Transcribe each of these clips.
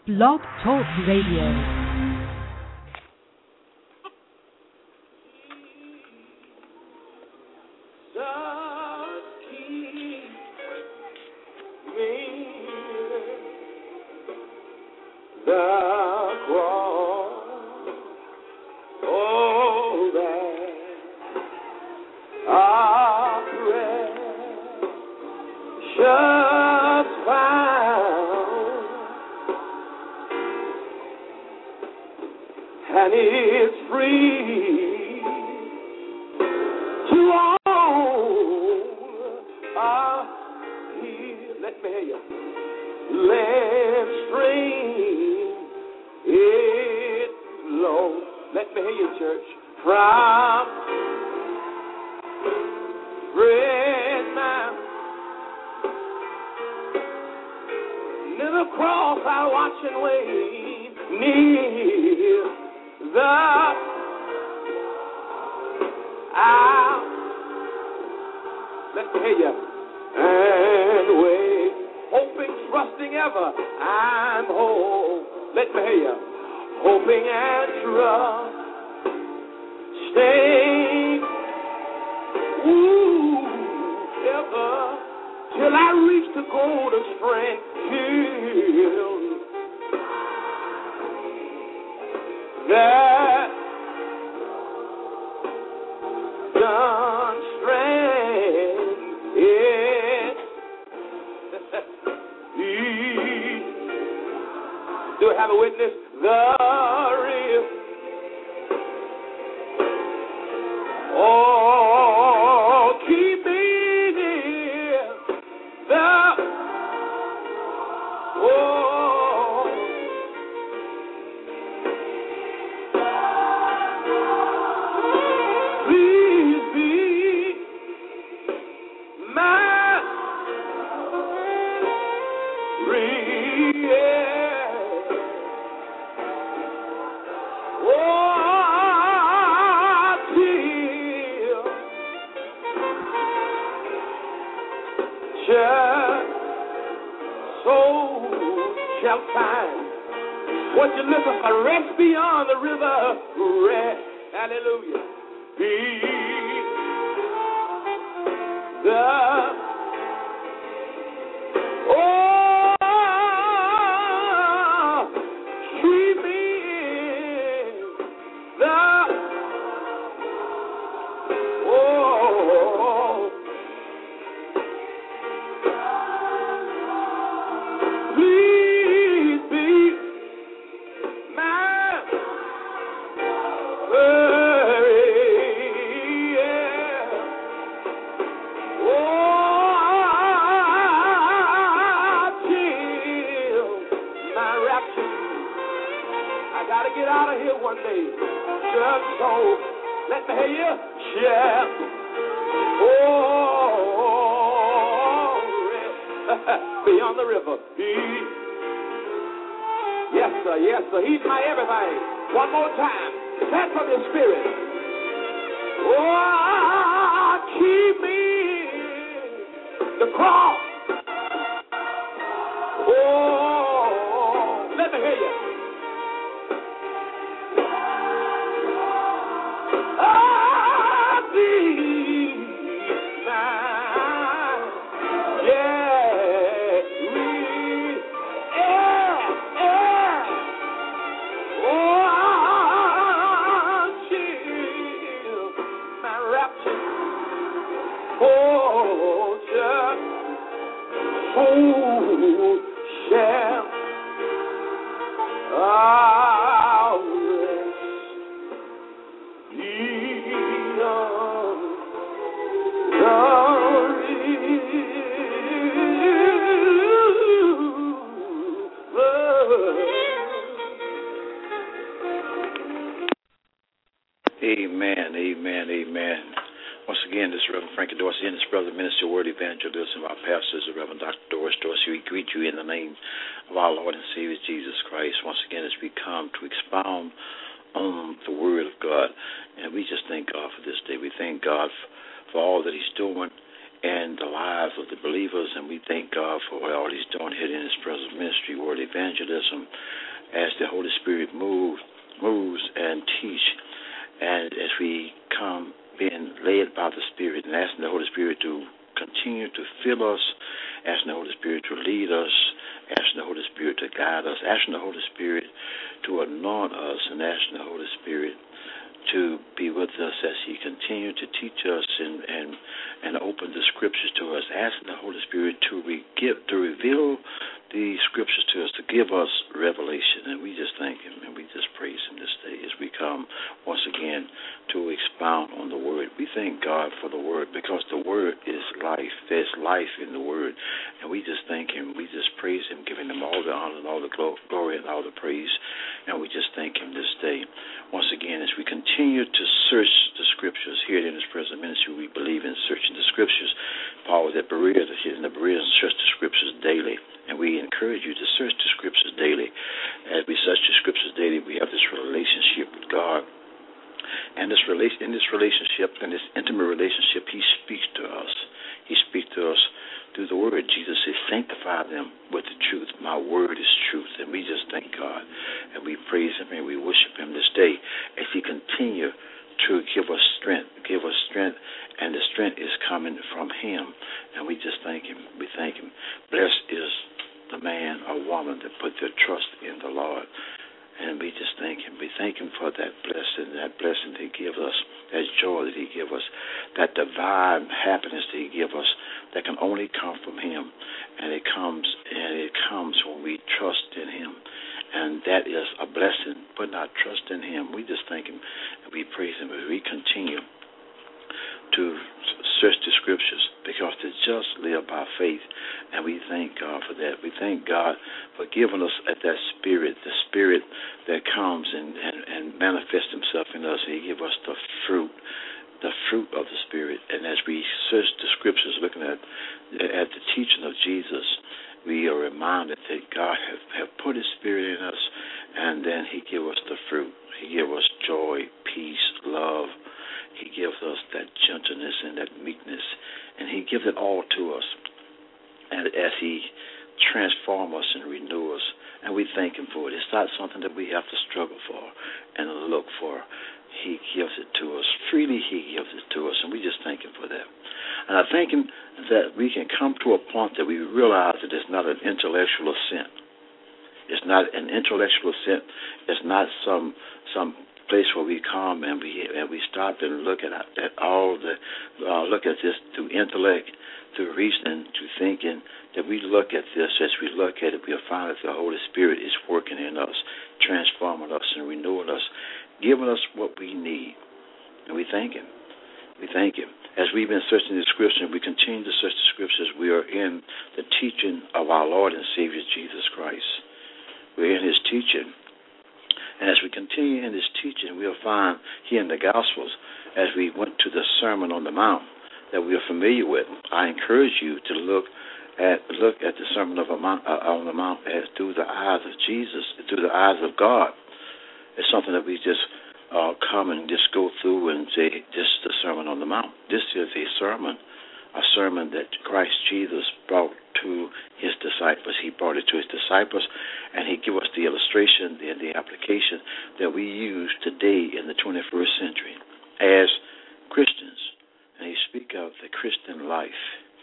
Blog Talk Radio. And we just thank God for this day. We thank God for all that He's doing in the lives of the believers, and we thank God for what all He's doing here in His present ministry, word evangelism, as the Holy Spirit moves and teach, and as we come being led by the Spirit and asking the Holy Spirit to continue to fill us, asking the Holy Spirit to lead us, asking the Holy Spirit to guide us, asking the Holy Spirit to anoint us, and asking the Holy Spirit to be with us as He continues to teach us and open the Scriptures to us, asking the Holy Spirit to reveal the Scriptures to us, to give us revelation. And we just thank Him and we just praise Him this day as we come once again to expound on the Word. We thank God for the Word because the Word is life. There's life in the Word. And we just thank Him. We just praise Him, giving Him all the honor and all the glory and all the praise. And we just thank Him this day. Once again, as we continue to search the Scriptures here in His present ministry, we believe in searching the Scriptures. Paul was at Berea, in the Berea, search the Scriptures daily. And we encourage you to search the Scriptures daily. As we search the Scriptures daily, we have this relationship with God. And in this relationship, in this intimate relationship, He speaks to us. He speaks to us through the Word. Jesus says, sanctify them with the truth. My Word is truth. And we just thank God. And we praise Him and we worship Him this day as He continues to give us strength. And the strength is coming from Him. And we just thank Him. We thank Him. Blessed is the man or woman that put their trust in the Lord. And we just thank Him. We thank Him for that blessing that He gives us, that joy that He gives us, that divine happiness that He gives us that can only come from Him. And it comes when we trust in Him. And that is a blessing, putting our trust in Him. We just thank Him and we praise Him as we continue to search the Scriptures because the just live by faith. And we thank God for that. We thank God for giving us that Spirit, the Spirit that comes and manifests Himself in us. He gives us the fruit of the Spirit. And as we search the Scriptures, looking at the teaching of Jesus, we are reminded that God have put His Spirit in us, and then He gives us the fruit. He gives us joy, peace, love. He gives us that gentleness and that meekness, and He gives it all to us. And as He transforms us and renews us, and we thank Him for it. It's not something that we have to struggle for and look for. He gives it to us. Freely He gives it to us, and we just thank Him for that. And I thank Him that we can come to a point that we realize that it's not an intellectual assent. It's not an intellectual assent. It's not some place where we come and we stop and look at look at this through intellect, through reasoning, through thinking. That we look at this, as we look at it, we'll find that the Holy Spirit is working in us, transforming us and renewing us, giving us what we need. And we thank Him. We thank Him. As we've been searching the Scriptures, we continue to search the Scriptures. We are in the teaching of our Lord and Savior Jesus Christ. We're in His teaching. And as we continue in this teaching, we'll find here in the Gospels, as we went to the Sermon on the Mount that we are familiar with. I encourage you to look at the Sermon on the Mount as through the eyes of Jesus, through the eyes of God. It's something that we just come and just go through and say, this is the Sermon on the Mount. This is a sermon that Christ Jesus brought to His disciples. He brought it to His disciples, and He gave us the illustration and the application that we use today in the 21st century as Christians. And He speaks of the Christian life.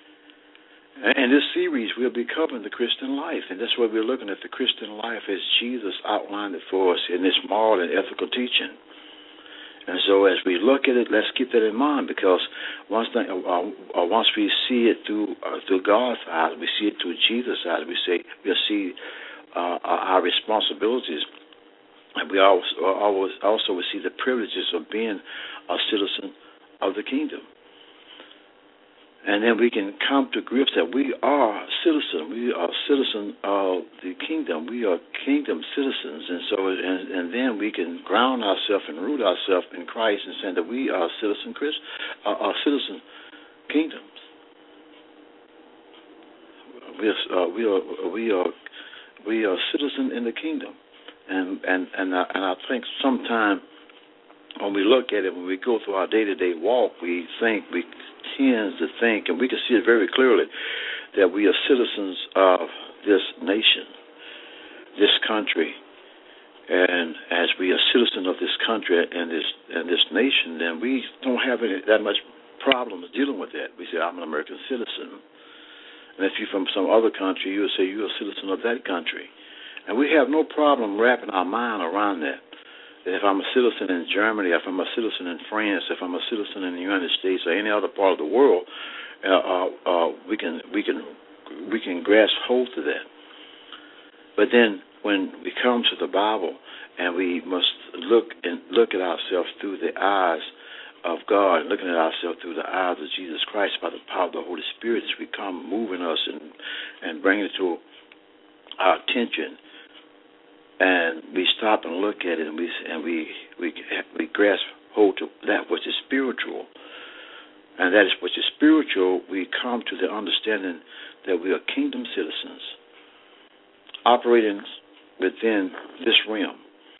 In this series, we'll be covering the Christian life, and that's what we're looking at, the Christian life as Jesus outlined it for us in this moral and ethical teaching. And so as we look at it, let's keep that in mind, because once we see it through God's eyes, we see it through Jesus' eyes, we'll see our responsibilities, and we also will see the privileges of being a citizen of the kingdom. And then we can come to grips that we are citizens. We are citizens of the kingdom. We are kingdom citizens. And so, and then we can ground ourselves and root ourselves in Christ and say that we are citizen kingdoms. We are citizens in the kingdom. And I think sometimes when we look at it, when we go through our day-to-day walk, we tend to think, and we can see it very clearly, that we are citizens of this nation, this country. And as we are citizens of this country and this nation, then we don't have that much problems dealing with that. We say, I'm an American citizen. And if you're from some other country, you would say you're a citizen of that country. And we have no problem wrapping our mind around that. If I'm a citizen in Germany, if I'm a citizen in France, if I'm a citizen in the United States or any other part of the world, we can grasp hold to that. But then when we come to the Bible and we must look at ourselves through the eyes of God, looking at ourselves through the eyes of Jesus Christ by the power of the Holy Spirit, as we come moving us and bringing it to our attention. And we stop and look at it, and we grasp hold to that which is spiritual. And that is which is spiritual, we come to the understanding that we are kingdom citizens, operating within this realm.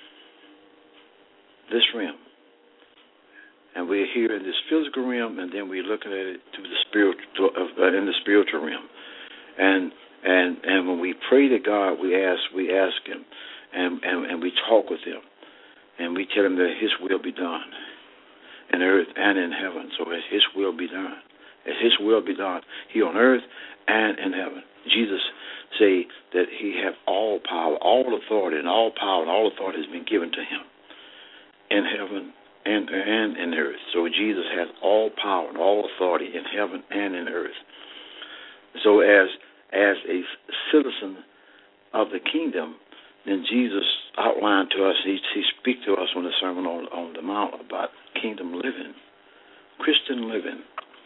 And we're here in this physical realm, and then we're looking at it through the spiritual, in the spiritual realm. And when we pray to God, we ask Him. And we talk with Him, and we tell Him that His will be done in earth and in heaven. So as His will be done, as His will be done here on earth and in heaven. Jesus say that He have all power, all authority, and all power and all authority has been given to Him in heaven and in earth. So Jesus has all power and all authority in heaven and in earth. So as a citizen of the kingdom, then Jesus outlined to us, he speak to us on the Sermon on the Mount about kingdom living, Christian living,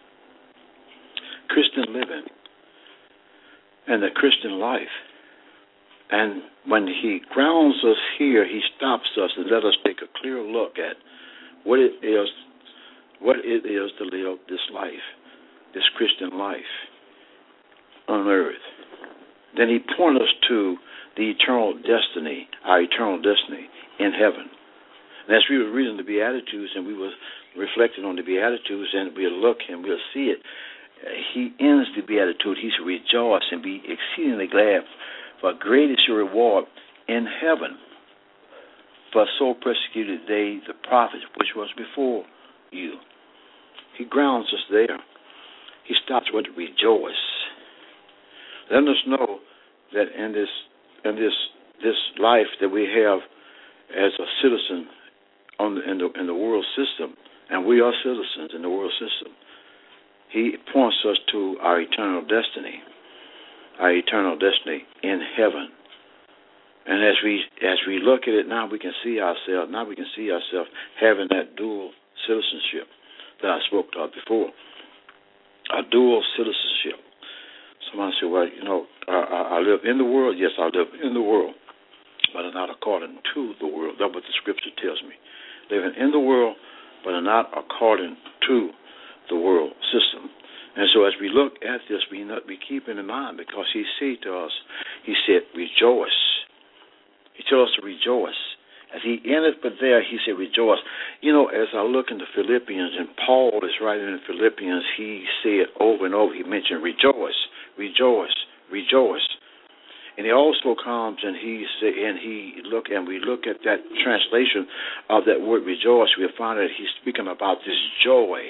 and the Christian life. And when He grounds us here, He stops us and let us take a clear look at what it is to live this life, this Christian life on earth. Then He points us to the eternal destiny, our eternal destiny in heaven. And as we were reading the Beatitudes and we were reflecting on the Beatitudes, and we'll look and we'll see it, He ends the Beatitude. He should rejoice and be exceedingly glad, for great is your reward in heaven. For so persecuted they the prophets which was before you. He grounds us there. He stops with rejoice. Let us know that in this life that we have as a citizen in the world system, and we are citizens in the world system, He points us to our eternal destiny in heaven. And as we look at it now, we can see ourselves having that dual citizenship that I spoke of before, a dual citizenship. Someone said, well, I live in the world. Yes, I live in the world, but I'm not according to the world. That's what the Scripture tells me. Living in the world, but I'm not according to the world system. And so as we look at this, we keep it in mind, because He said to us, He said, rejoice. He told us to rejoice. As He ended but there, He said, rejoice. As I look into Philippians, and Paul is writing in Philippians, he said over and over, he mentioned rejoice, rejoice, rejoice. And he also comes and we look at that translation of that word rejoice, we'll find that he's speaking about this joy.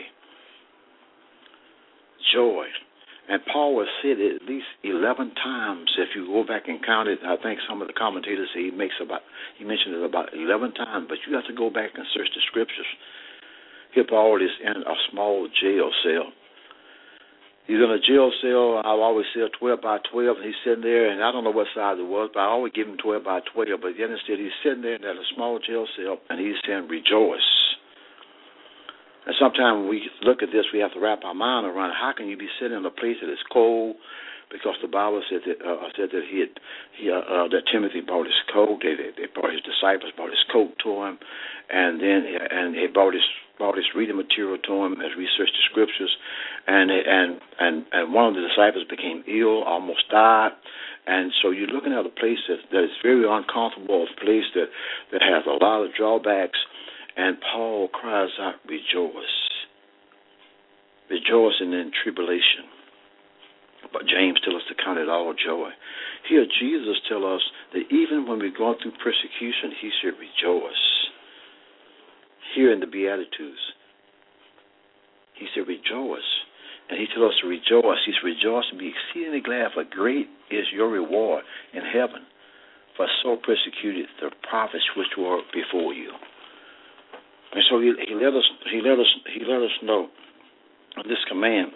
Joy. And Paul has said it at least 11 times. If you go back and count it, I think some of the commentators say he mentioned it about 11 times, but you have to go back and search the Scriptures. Here Paul is in a small jail cell. He's in a jail cell. I always say 12 by 12, and he's sitting there, and I don't know what size it was, but I always give him 12 by 12. But then instead, he's sitting there in a small jail cell, and he's saying, rejoice. And sometimes when we look at this, we have to wrap our mind around how can you be sitting in a place that is cold, because the Bible said that that Timothy brought his coat. They brought his disciples brought his coat to him, and he brought his reading material to him as we searched the Scriptures, and one of the disciples became ill, almost died, and so you're looking at a place that is very uncomfortable, a place that has a lot of drawbacks, And Paul cries out, rejoice. Rejoicing in tribulation. But James tells us to count it all joy. Here, Jesus tells us that even when we're going through persecution, he should rejoice. Here in the Beatitudes, he said, rejoice. And he tells us to rejoice. He said, rejoice and be exceedingly glad, for great is your reward in heaven. For so persecuted the prophets which were before you. And so he let us know this command.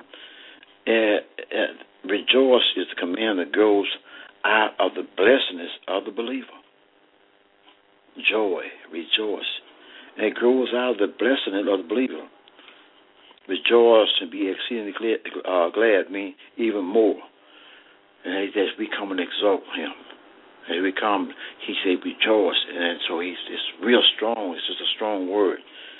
Rejoice is the command that goes out of the blessedness of the believer. Joy, rejoice. And it grows out of the blessedness of the believer. Rejoice and be exceedingly glad means even more. And as we come and exalt him, as we come, he said rejoice. And so it's real strong. It's just a strong word.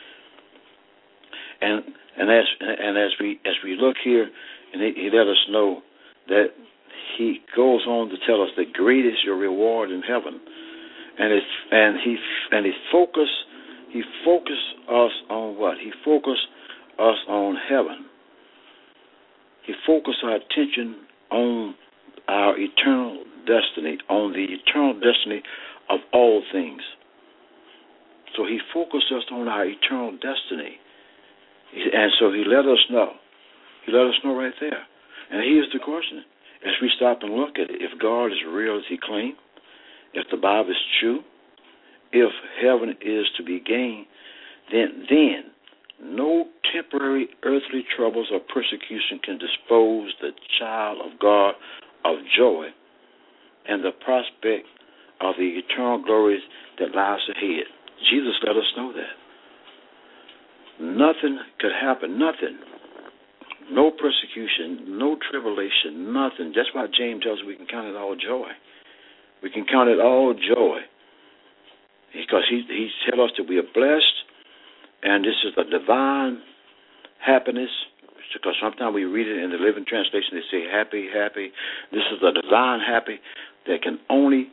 And as we look here, and he let us know that he goes on to tell us that great is your reward in heaven, and he focus us on what? He focus us on heaven. He focus our attention on our eternal destiny, on the eternal destiny of all things. So he focused us on our eternal destiny. And so he let us know. He let us know right there. And here's the question. As we stop and look at it, if God is real as he claimed, if the Bible is true, if heaven is to be gained, then no temporary earthly troubles or persecution can dispose the child of God of joy and the prospect of the eternal glories that lies ahead. Jesus let us know that. Nothing could happen, nothing. No persecution, no tribulation, nothing. That's why James tells us we can count it all joy. We can count it all joy. Because he tells us that we are blessed, and this is a divine happiness. Because sometimes we read it in the Living Translation, they say happy, happy. This is a divine happiness that can only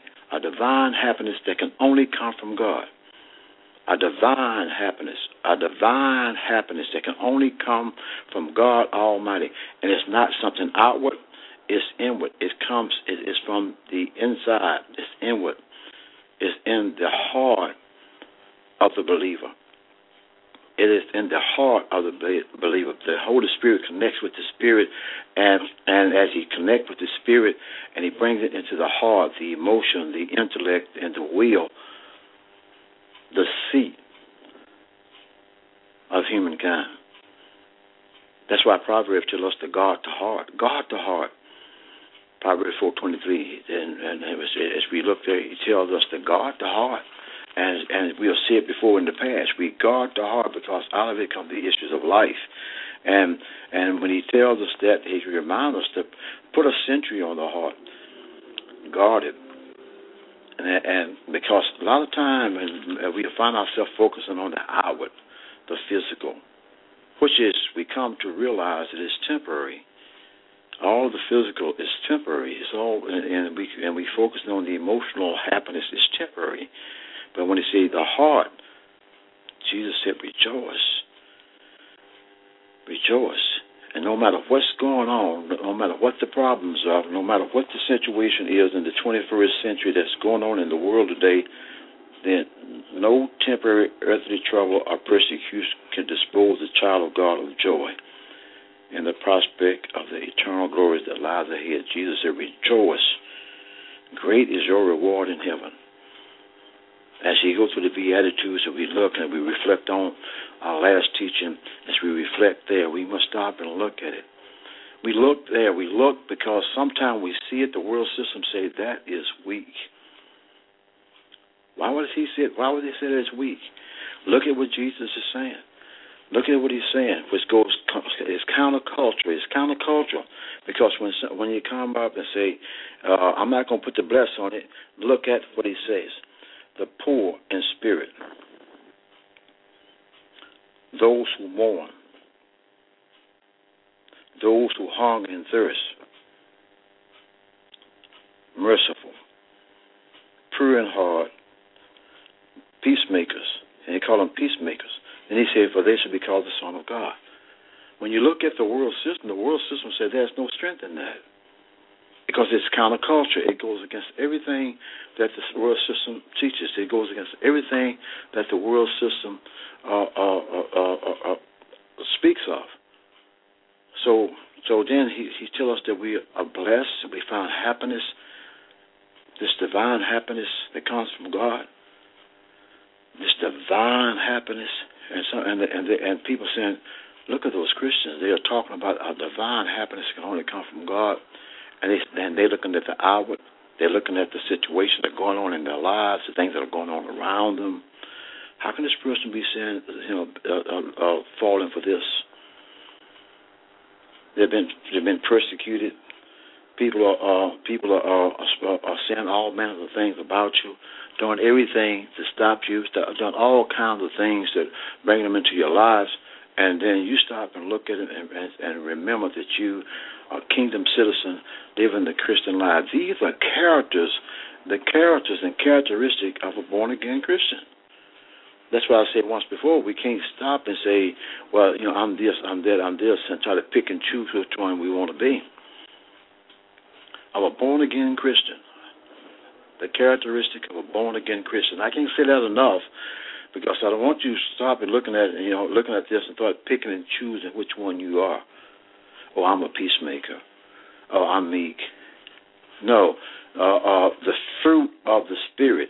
come from God. A divine happiness that can only come from God Almighty. And it's not something outward, it's inward. It's from the inside, it's inward. It's in the heart of the believer. It is in the heart of the believer. The Holy Spirit connects with the Spirit, and as he connects with the Spirit and he brings it into the heart, the emotion, the intellect, and the will, the seat of humankind. That's why Proverbs tells us to guard the heart. Guard the heart. Proverbs 4:23, and as we look there, he tells us to guard the heart. And we'll see it before in the past. We guard the heart because out of it come the issues of life. And when he tells us that, he reminds us to put a sentry on the heart. Guard it. And because a lot of time we find ourselves focusing on the outward, the physical, which is we come to realize that it's temporary. All the physical is temporary. It's all, and we focus on the emotional happiness is temporary. But when you see the heart, Jesus said, rejoice. Rejoice. And no matter what's going on, no matter what the problems are, no matter what the situation is in the 21st century that's going on in the world today, then no temporary earthly trouble or persecution can dispose the child of God of joy and the prospect of the eternal glories that lies ahead. Jesus said, rejoice. Great is your reward in heaven. As you go through the Beatitudes and we look and we reflect on our last teaching, as we reflect there, we must stop and look at it. We look there, we look because sometimes we see it, the world system say that is weak. Why would they say that it's weak? Look at what Jesus is saying. Look at what he's saying, which is counterculture. It's countercultural because when you come up and say, I'm not going to put the bless on it, look at what he says. The poor in spirit, those who mourn, those who hunger and thirst, merciful, pure in heart, peacemakers, And he called them peacemakers. And he said, for they should be called the Son of God. When you look at the world system said there's no strength in that. Because it's counterculture. It goes against everything that the world system teaches. It goes against everything that the world system speaks of. So then he tells us that we are blessed, we found happiness, this divine happiness that comes from God, this divine happiness, and people saying, look at those Christians. They are talking about a divine happiness that can only come from God, and they're looking at the outward. They're looking at the situations that are going on in their lives, the things that are going on around them. How can this person be saying, falling for this? They've been persecuted. People are saying all manner of things about you, doing everything to stop you, doing all kinds of things that bring them into your lives, and then you stop and look at it and remember that you are a kingdom citizen living the Christian life. These are the characters and characteristics of a born-again Christian. That's why I said once before, we can't stop and say, well, I'm this, I'm that, I'm this, and try to pick and choose which one we want to be. I'm a born-again Christian. The characteristic of a born-again Christian. I can't say that enough because I don't want you to stop and looking at this and start picking and choosing which one you are. Oh, I'm a peacemaker. Oh, I'm meek. No, the fruit of the Spirit.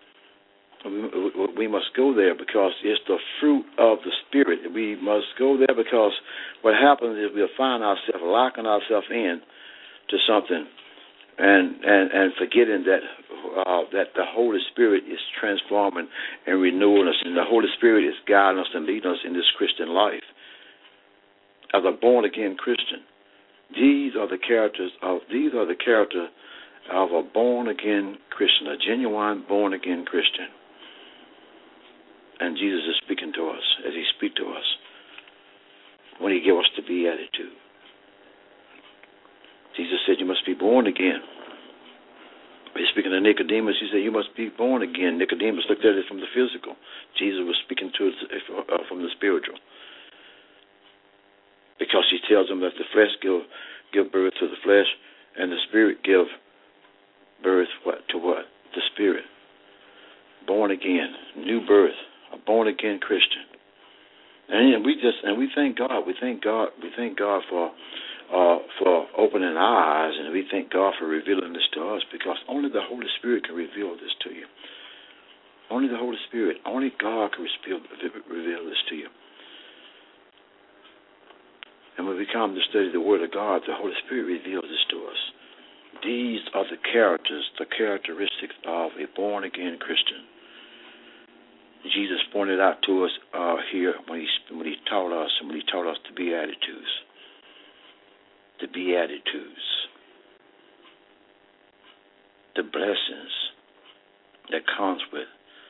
We must go there because it's the fruit of the Spirit. We must go there because what happens is we'll find ourselves locking ourselves in to something and forgetting that the Holy Spirit is transforming and renewing us, and the Holy Spirit is guiding us and leading us in this Christian life. As a born-again Christian, these are the characters of a born-again Christian, a genuine born-again Christian. And Jesus is speaking to us as he speaks to us when he gave us the beatitude. Jesus said, you must be born again. He's speaking to Nicodemus. He said, you must be born again. Nicodemus looked at it from the physical. Jesus was speaking to it from the spiritual. Because he tells them that the flesh give birth to the flesh, and the spirit give birth to what? The spirit. Born again, new birth, a born again Christian. And we thank God. We thank God for opening our eyes, and we thank God for revealing this to us, because only the Holy Spirit can reveal this to you. Only the Holy Spirit, only God can reveal this to you. And when we come to study the Word of God, the Holy Spirit reveals this to us. These are the characteristics of a born-again Christian. Jesus pointed out to us here when he taught us the Beatitudes. The Beatitudes. The blessings that comes with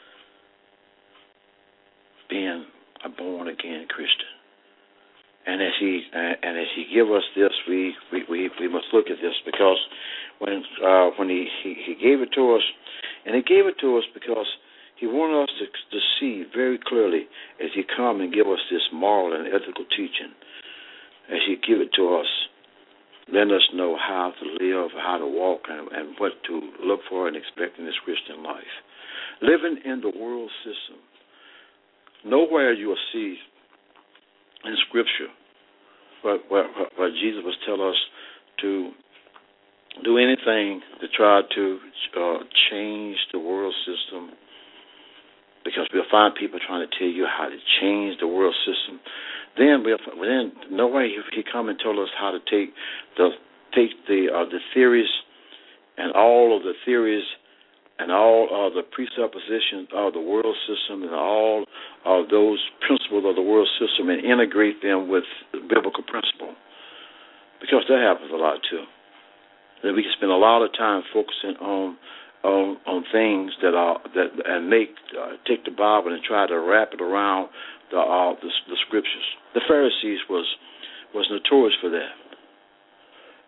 being a born-again Christian. And as he give us this, we must look at this, because when he gave it to us, and he gave it to us because he wanted us to see very clearly as he come and give us this moral and ethical teaching, as he give it to us, letting us know how to live, how to walk, and what to look for and expect in this Christian life. Living in the world system, nowhere you will see in Scripture where Jesus was telling us to do anything to try to change the world system, because we'll find people trying to tell you how to change the world system. Then no way he come and told us how to take the theories and all of the theories and all of the presuppositions of the world system and all of those principles of the world system and integrate them with the biblical principle, because that happens a lot too. That we can spend a lot of time focusing on things take the Bible and try to wrap it around the scriptures. The Pharisees was notorious for that.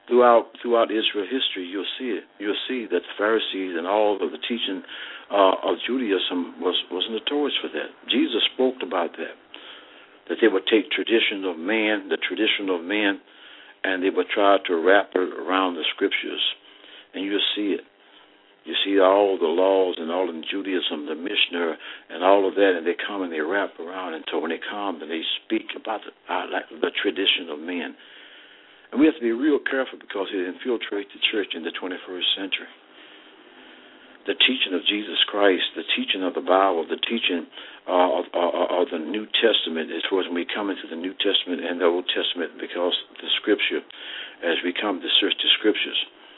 throughout Israel history, you'll see it. You'll see that the Pharisees and all of the teaching of Judaism was notorious for that. Jesus spoke about that they would take the tradition of man, and they would try to wrap it around the scriptures. And you'll see it. You see all the laws and all in Judaism, the Mishnah and all of that, and they come and they wrap around until when they come and they speak about the tradition of men. And we have to be real careful because it infiltrates the church in the 21st century. The teaching of Jesus Christ, the teaching of the Bible, the teaching of the New Testament, as far as when we come into the New Testament and the Old Testament, because the Scripture, as we come to search the Scriptures,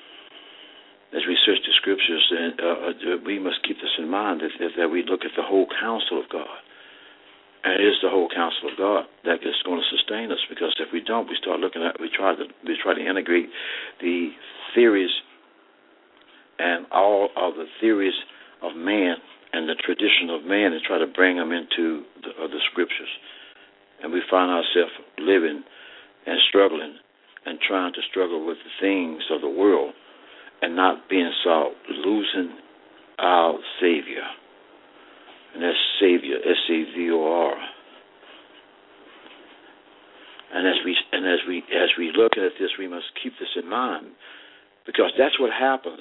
and we must keep this in mind that we look at the whole counsel of God. And it is the whole counsel of God that is going to sustain us, because if we don't, we try to integrate the theories and all of the theories of man and the tradition of man and try to bring them into the scriptures. And we find ourselves living and struggling and trying to struggle with the things of the world and not being sought, losing our Savior. And that's Savior, S-A-V-O-R. And as we look at this, we must keep this in mind, because that's what happens.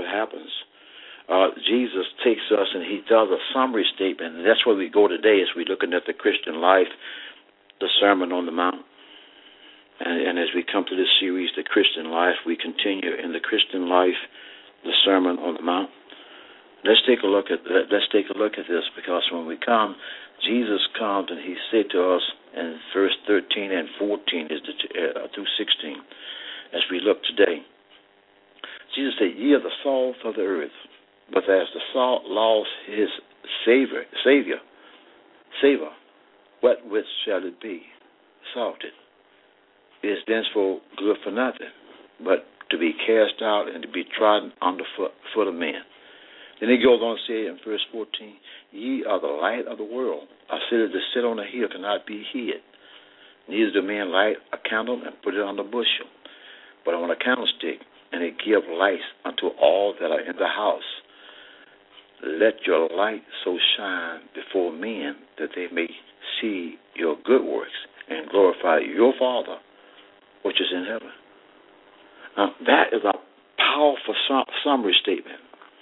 Jesus takes us and he does a summary statement, and that's where we go today as we're looking at the Christian life, the Sermon on the Mount. And as we come to this series, the Christian life, we continue in the Christian life, the Sermon on the Mount. Let's take a look at this, because when we come, Jesus comes and he said to us in verse 13 and 14 through 16, as we look today. Jesus said, "Ye are the salt of the earth, but as the salt lost his savor, wherewith shall it be salted? It is thenceforth good for nothing, but to be cast out and to be trodden under foot of men." Then he goes on to say in verse 14, "Ye are the light of the world. A city that sit on a hill cannot be hid. Neither do men light a candle and put it on a bushel, but on a candlestick, and it give light unto all that are in the house. Let your light so shine before men that they may see your good works and glorify your Father which is in heaven." Now, that is a powerful summary statement.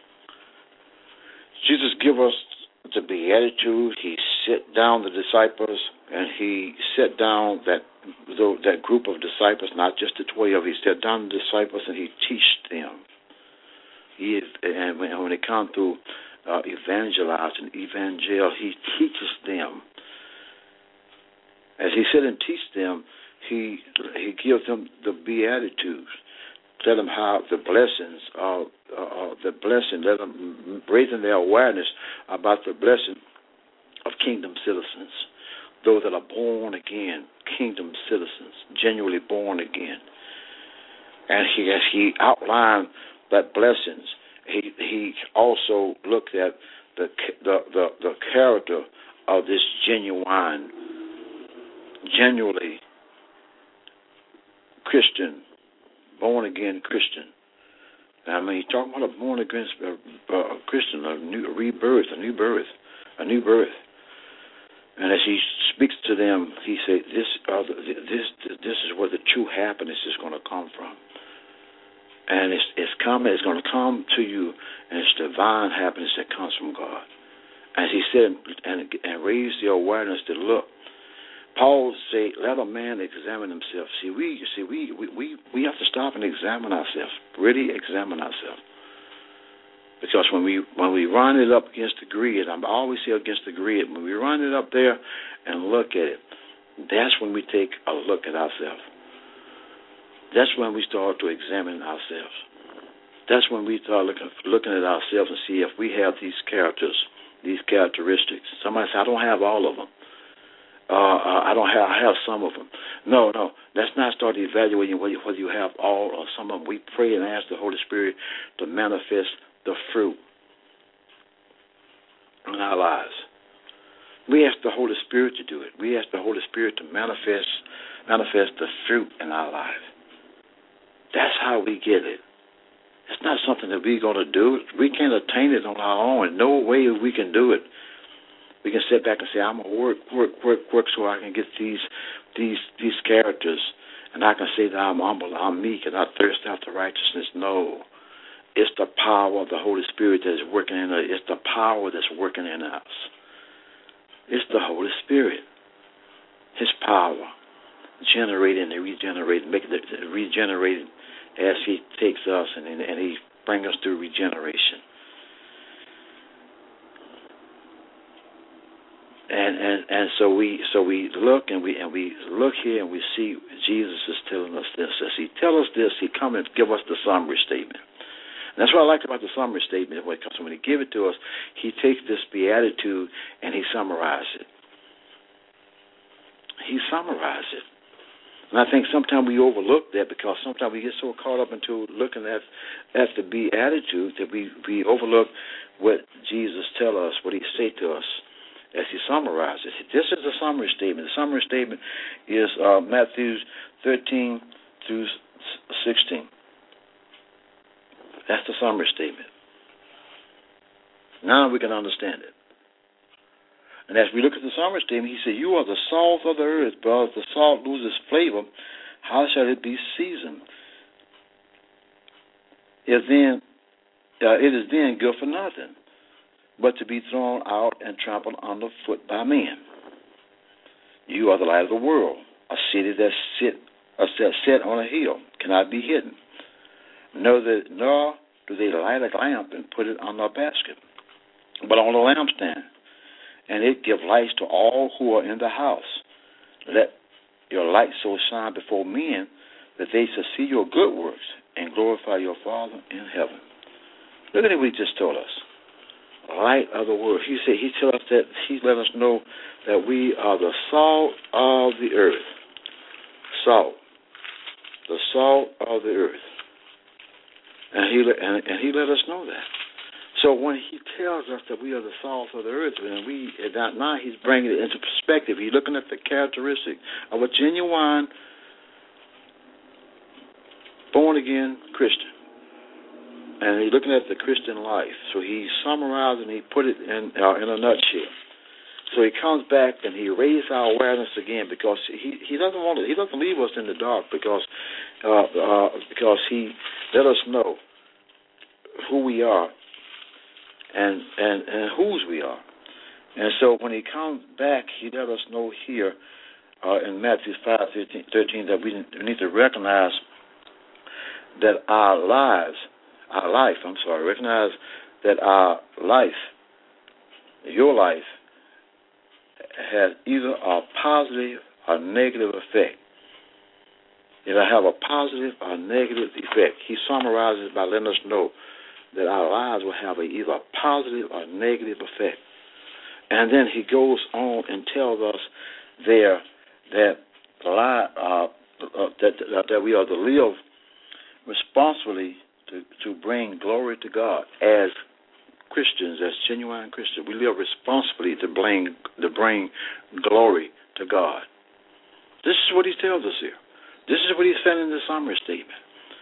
Jesus gives us the Beatitudes. He set down the disciples, and he set down that group of disciples, not just the 12. He set down the disciples, and he teaches them. And when they come to evangelize and evangel, he teaches them. As he said and teach them, he gives them the Beatitudes. Tell them how the blessings are the blessing. Let them raising their awareness about the blessing of kingdom citizens, those that are born again, kingdom citizens, genuinely born again. And as he outlined that blessings, he also looked at the character of this genuinely Christian, born again Christian. I mean, he's talking about a born again Christian, a new birth. And as he speaks to them, he said, "This is where the true happiness is going to come from, and it's going to come to you, and it's divine happiness that comes from God." As he said, and raised the awareness to look. Paul said, "Let a man examine himself." We have to stop and examine ourselves, really examine ourselves. Because when we run it up against the grid, I always say against the grid, when we run it up there and look at it, that's when we take a look at ourselves. That's when we start to examine ourselves. That's when we start looking at ourselves and see if we have these characteristics. Somebody says, "I don't have all of them. I have some of them." No. Let's not start evaluating whether you have all or some of them. We pray and ask the Holy Spirit to manifest the fruit in our lives. We ask the Holy Spirit to do it. We ask the Holy Spirit to manifest the fruit in our life. That's how we get it. It's not something that we're going to do. We can't attain it on our own. No way we can do it. We can sit back and say, I'm going to work so I can get these characters, and I can say that I'm humble, I'm meek, and I thirst after righteousness. No. It's the power of the Holy Spirit that is working in us. It's the power that's working in us. It's the Holy Spirit. His power, generating and regenerating, making it regenerating as He takes us and He brings us through regeneration. And so we look and we look here and we see Jesus is telling us this. As He tells us this, He come and give us the summary statement. And that's what I like about the summary statement. When He give it to us, He takes this beatitude and He summarizes it. He summarized it. And I think sometimes we overlook that because sometimes we get so caught up into looking at the beatitude that we overlook what Jesus tell us, what He say to us as He summarizes it. This is the summary statement. The summary statement is Matthew 13 through 16. That's the summary statement. Now we can understand it. And as we look at the summary statement, He said, you are the salt of the earth, but if the salt loses flavor, how shall it be seasoned? It is then good for nothing, but to be thrown out and trampled underfoot by men. You are the light of the world. A city that's set on a hill cannot be hidden. Nor do they light a lamp and put it on a basket, but on a lampstand, and it give light to all who are in the house. Let your light so shine before men that they shall see your good works and glorify your Father in heaven. Look at what He just told us. Light of the world. He said He told us that He let us know that we are the salt of the earth. Salt. The salt of the earth. And he let us know that. So when He tells us that we are the salt of the earth, and now He's bringing it into perspective. He's looking at the characteristic of a genuine, born-again Christian. And He's looking at the Christian life. So He summarized and He put it in a nutshell. So He comes back and He raises our awareness again because He doesn't leave us in the dark because He let us know who we are and whose we are. And so when He comes back, He let us know here in Matthew 5:13 that we need to recognize that recognize that our life, your life, has either a positive or negative effect. It'll have a positive or negative effect. He summarizes by letting us know that our lives will have either a positive or negative effect. And then He goes on and tells us there that we are to live responsibly to bring glory to God as Christians, as genuine Christians. We live responsibly to bring glory to God. This is what He tells us here. This is what He said in the summary statement.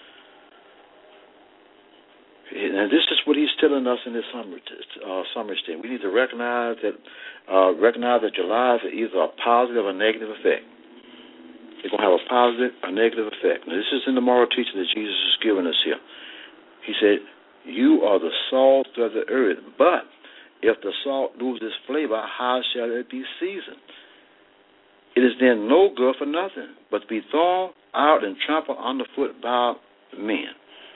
And this is what He's telling us in this summary statement. We need to recognize that your lives are either a positive or negative effect. They're going to have a positive or negative effect. Now, this is in the moral teaching that Jesus is giving us here. He said, you are the salt of the earth, but if the salt loses flavor, how shall it be seasoned? It is then no good for nothing, but to be thrown out and trampled underfoot by men.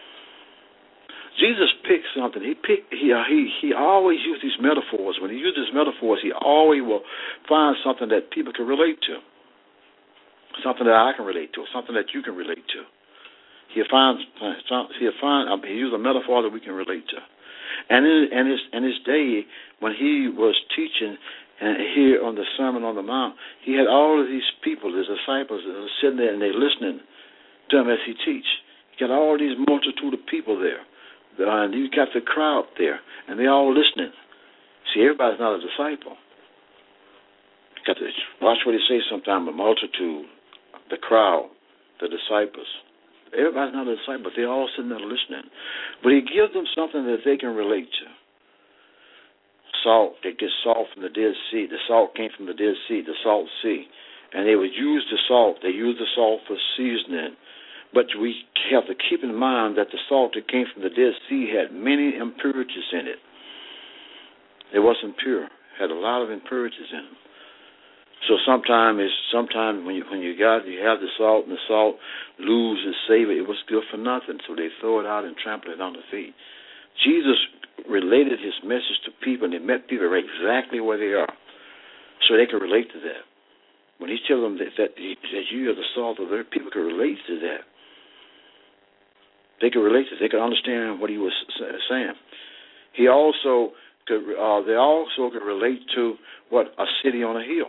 Jesus picked something. He always used these metaphors. When He uses metaphors, He always will find something that people can relate to, something that I can relate to, something that you can relate to. He used a metaphor that we can relate to. And in his day, when He was teaching here on the Sermon on the Mount, He had all of these people, His disciples, that were sitting there and they're listening to Him as He teach. He got all these multitude of people there. And you got the crowd there, and they're all listening. See, everybody's not a disciple. You got to watch what He says sometimes, the multitude, the crowd, the disciples. Everybody's not a disciple, but they're all sitting there listening. But he gives them something that they can relate to. Salt. They get salt from the Dead Sea. The salt came from the Dead Sea, the Salt Sea. And they would use the salt. They used the salt for seasoning. But we have to keep in mind that the salt that came from the Dead Sea had many impurities in it. It wasn't pure. It had a lot of impurities in it. So sometimes when you have the salt and the salt loses its savor, it was good for nothing. So they throw it out and trample it on the feet. Jesus related his message to people, and he met people right exactly where they are, so they could relate to that. When he tells them that you are the salt of the earth, people could relate to that. They could relate to it. They could understand what he was saying. He also could. They also could relate to what a city on a hill.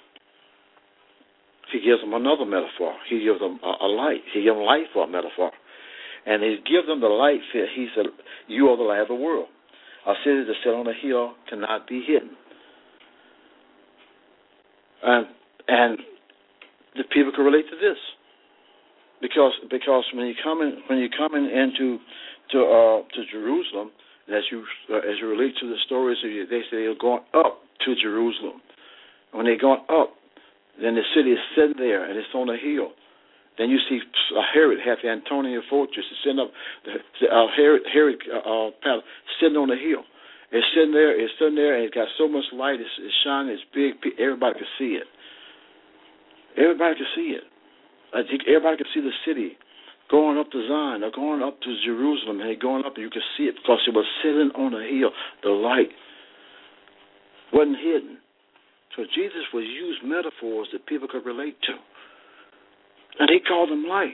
He gives them another metaphor. He gives them a light. He gives them light for a metaphor. And he gives them the light. He said, you are the light of the world. A city that's set on a hill cannot be hidden. And the people can relate to this. Because when you're coming into Jerusalem, as you relate to the stories, they say they're going up to Jerusalem. When they're going up, then the city is sitting there and it's on a hill. Then you see Herod have the Antonia fortress. It's sitting up, Herod palace sitting on a hill. It's sitting there, and it's got so much light. It's shining. It's big. Everybody can see it. Everybody can see it. I think everybody can see the city going up to Zion or going up to Jerusalem, and they're going up, and you can see it because it was sitting on a hill. The light wasn't hidden. So Jesus would use metaphors that people could relate to. And he called them light.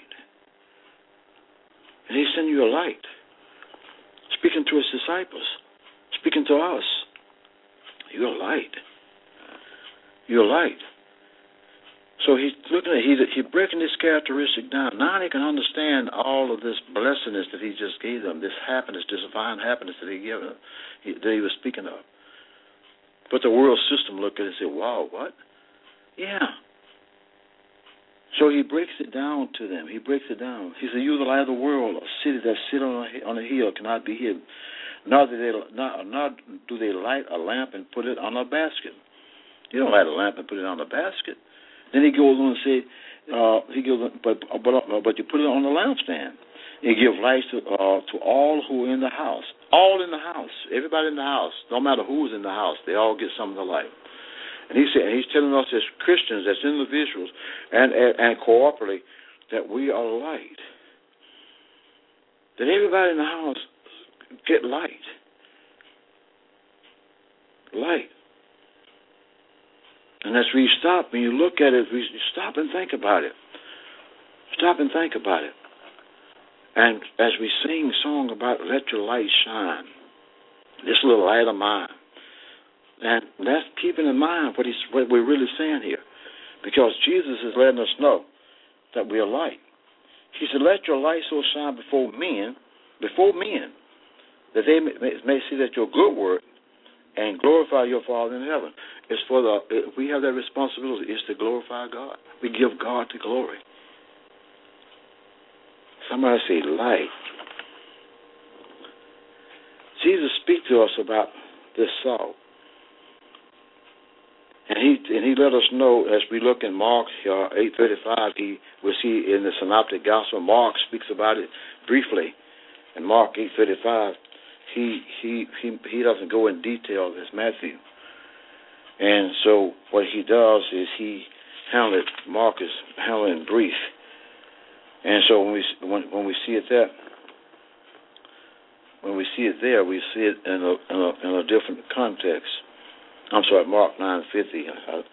And he sent you a light. Speaking to his disciples. Speaking to us. You're light. You're light. So he's looking at he's breaking this characteristic down. Now they can understand all of this blessedness that he just gave them, this happiness, this divine happiness that he gave them, that he was speaking of. But the world system looked at it and said, wow, what? Yeah. So he breaks it down to them. He breaks it down. He said, you are the light of the world. A city that sits on a hill cannot be hidden. Nor do they light a lamp and put it on a basket. You don't light a lamp and put it on a basket. Then he goes on and say, but you put it on the lampstand. You give light to all who are in the house. All in the house. Everybody in the house. No matter who's in the house. They all get some of the light. And he said, he's telling us as Christians, as individuals, and corporately, that we are light. That everybody in the house get light. Light. And as we stop, when you look at it, we stop and think about it. Stop and think about it. And as we sing a song about let your light shine, this little light of mine, and that's keeping in mind what we're really saying here. Because Jesus is letting us know that we are light. He said, let your light so shine before men, that they may see that your good work and glorify your Father in heaven. We have that responsibility, is to glorify God. We give God the glory. Somebody say light. Jesus speaks to us about this salt. And he let us know, as we look in Mark 8:35, we see in the Synoptic Gospel, Mark speaks about it briefly. In Mark 8:35, he doesn't go in detail as Matthew. And so what he does is Mark is handling brief. And so when we see it there, we see it in a different context. I'm sorry, Mark 9:50.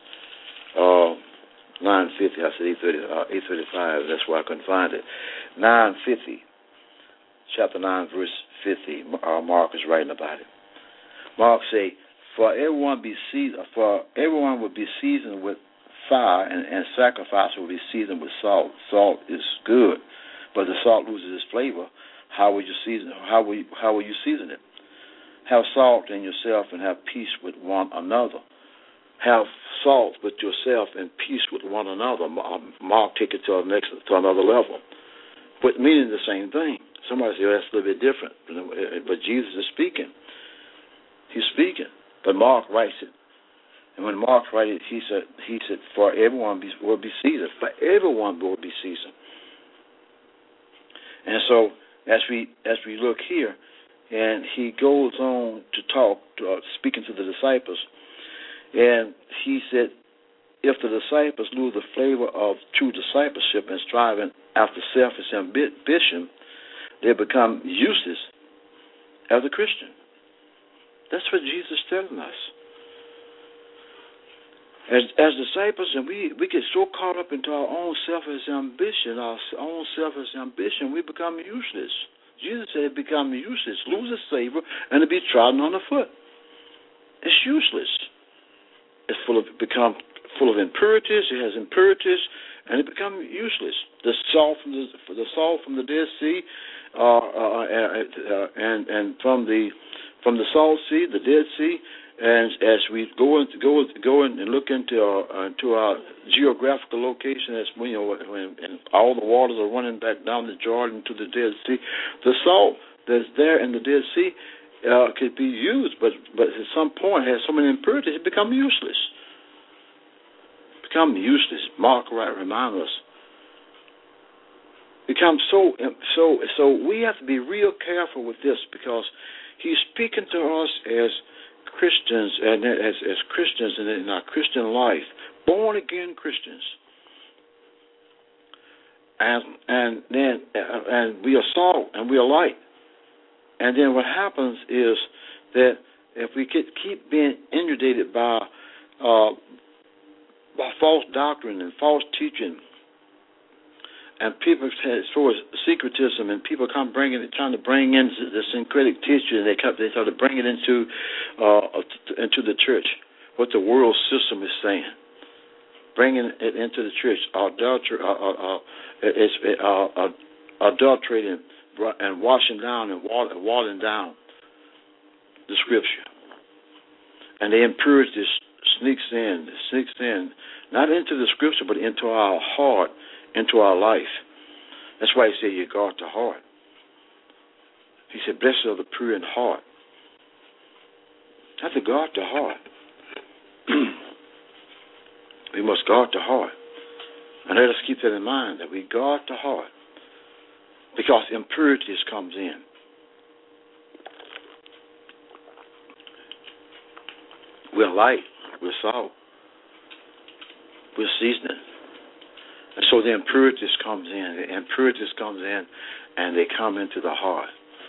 9:50. I said 8:35. That's why I couldn't find it. 9:50. Chapter 9, verse 50. Mark is writing about it. Mark say, For everyone would be seasoned with fire, and sacrifice will be seasoned with salt. Salt is good, but the salt loses its flavor. How will you season it? Have salt in yourself and have peace with one another. Have salt with yourself and peace with one another. Mark take it to another level. but meaning the same thing. Somebody say, well, that's a little bit different. But Jesus is speaking. He's speaking. But Mark writes it. And when Mark writes it, he said, for everyone will be Caesar. For everyone will be Caesar. And so as we look here, and he goes on to talk, speaking to the disciples, and he said, if the disciples lose the flavor of true discipleship and striving after selfish ambition, they become useless as a Christian. That's what Jesus is telling us. As disciples, and we get so caught up into our own selfish ambition, we become useless. Jesus said it become useless, lose its savor, and to be trodden on the foot. It's useless. It's become full of impurities. It has impurities, and it becomes useless. The salt from the Dead Sea, and from the Salt Sea, the Dead Sea. And as we go in and look into our geographical location, as when all the waters are running back down the Jordan to the Dead Sea, the salt that's there in the Dead Sea could be used, but at some point has so many impurities it becomes useless. Mark reminds us. Becomes so we have to be real careful with this, because he's speaking to us as Christians and as Christians in our Christian life, born again Christians, and we are salt and we are light. And then what happens is that if we keep being inundated by false doctrine and false teaching, and people, as far as secretism, and people trying to bring in the syncretic teaching, they try to bring it into the church, what the world system is saying, bringing it into the church, adulterating and washing down and watering down the Scripture, and the impurity sneaks in, not into the Scripture, but into our heart, into our life. That's why he said you guard the heart. He said, blessed are the pure in heart. Have to guard the heart. We must guard the heart. And let us keep that in mind, that we guard the heart, because impurities comes in. We're light, we're salt, we're seasoning. And so the impurities comes in, and they come into the heart.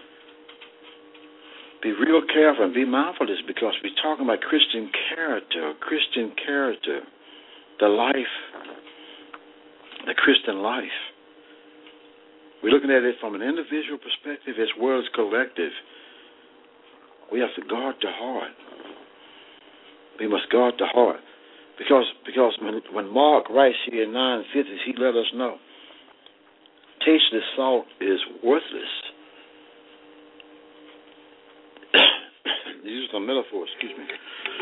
Be real careful and be mindful of this, because we're talking about Christian character, the life, the Christian life. We're looking at it from an individual perspective as well as collective. We have to guard the heart. We must guard the heart. Because when Mark writes here in 9:50, he let us know tasteless salt is worthless. He used a metaphor, excuse me.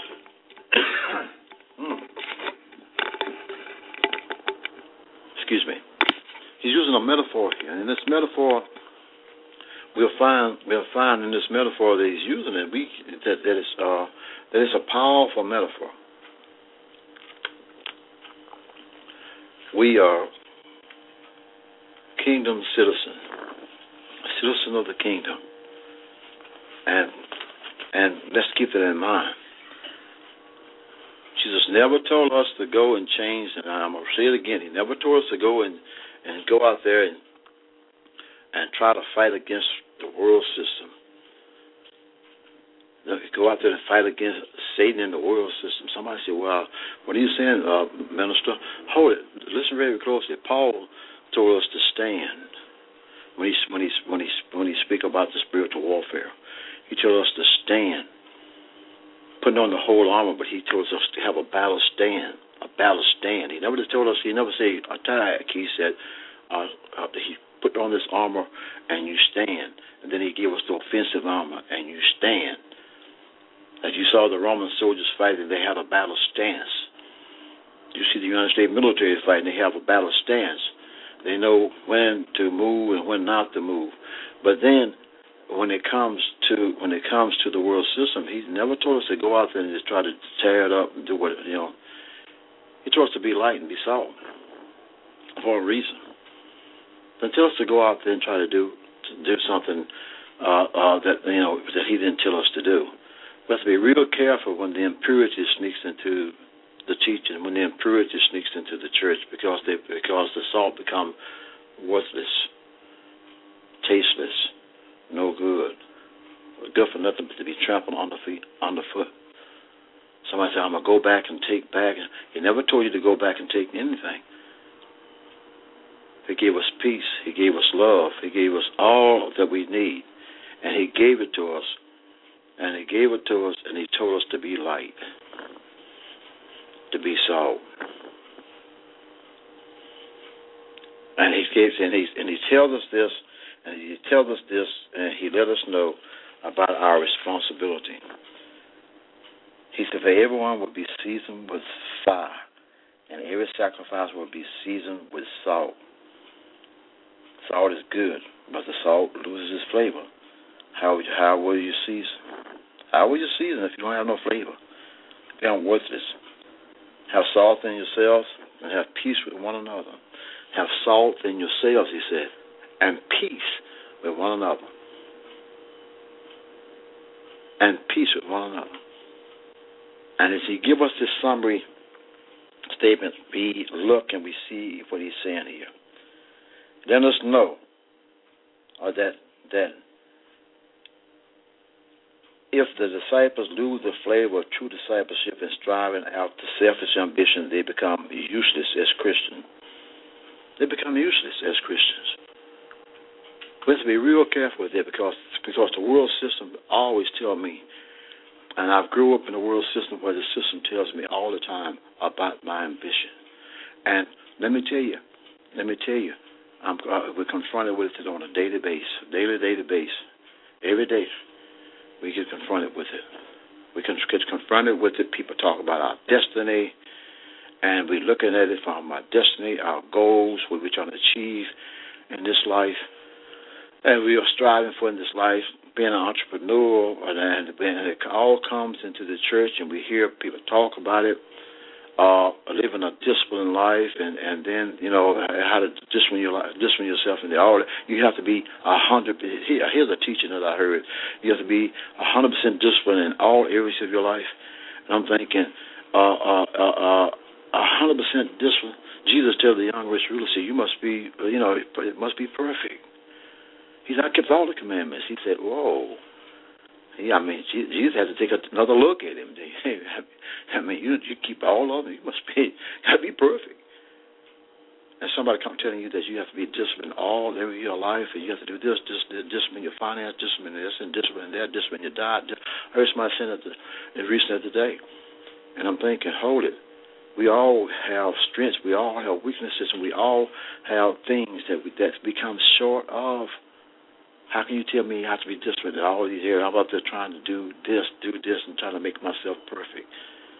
Excuse me. He's using a metaphor here, and in this metaphor, we'll find in this metaphor that he's using that it's a powerful metaphor. We are kingdom citizen of the kingdom, and let's keep that in mind. Jesus never told us to go and change, and I'm going to say it again. He never told us to go and go out there and try to fight against the world system. Go out there and fight against Satan and the world system. Somebody said, well, what are you saying, minister? Hold it. Listen very closely. Paul told us to stand when he speak about the spiritual warfare. He told us to stand, putting on the whole armor, but he told us to have a battle stand. He never said attack. He said he put on this armor and you stand. And then he gave us the offensive armor and you stand. As you saw the Roman soldiers fighting, they had a battle stance. You see the United States military fighting, they have a battle stance. They know when to move and when not to move. But then, when it comes to the world system, He's never told us to go out there and just try to tear it up and do what He told us to be light and be salt for a reason. Don't tell us to go out there and try to do something that He didn't tell us to do. We have to be real careful when the impurity sneaks into the teaching, when the impurity sneaks into the church, because the salt become worthless, tasteless, no good for nothing but to be trampled underfoot. Somebody said, I'm going to go back and take back. He never told you to go back and take anything. He gave us peace. He gave us love. He gave us all that we need. And He gave it to us. And He gave it to us, and He told us to be light, to be salt. And He tells us this, and He let us know about our responsibility. He said, for everyone will be seasoned with fire, and every sacrifice will be seasoned with salt. Salt is good, but the salt loses its flavor. How will you season? How will you season if you don't have no flavor? If you're worthless. Have salt in yourselves and have peace with one another. Have salt in yourselves, He said, and peace with one another. And peace with one another. And as He give us this summary statement, we look and we see what He's saying here. Let us know that if the disciples lose the flavor of true discipleship and striving after selfish ambition, they become useless as Christians. They become useless as Christians. We have to be real careful with that because the world system always tells me, and I've grew up in a world system where the system tells me all the time about my ambition. And let me tell you, we're confronted with it on a daily basis. Every day we get confronted with it. We get confronted with it. People talk about our destiny, and we're looking at it from our destiny, our goals, what we're trying to achieve in this life, and we are striving for in this life, being an entrepreneur, and it all comes into the church, and we hear people talk about it, living a disciplined life, and then how to discipline yourself in the order. You have to be 100%. Here's a teaching that I heard. You have to be 100% disciplined in all areas of your life. And I'm thinking, 100% discipline. Jesus told the young rich ruler, "You must be, it must be perfect." He said, "I kept all the commandments." He said, "Whoa." Yeah, Jesus had to take another look at him. You keep all of them. You must be, got to be perfect. And somebody come telling you that you have to be disciplined all every your life, and you have to do this, discipline your finance, discipline this, and discipline that, discipline your diet. I heard somebody saying that recently today, and I'm thinking, hold it. We all have strengths, we all have weaknesses, and we all have things that become short of. How can you tell me I have to be disciplined in all these areas? I'm out there trying to do this, and trying to make myself perfect.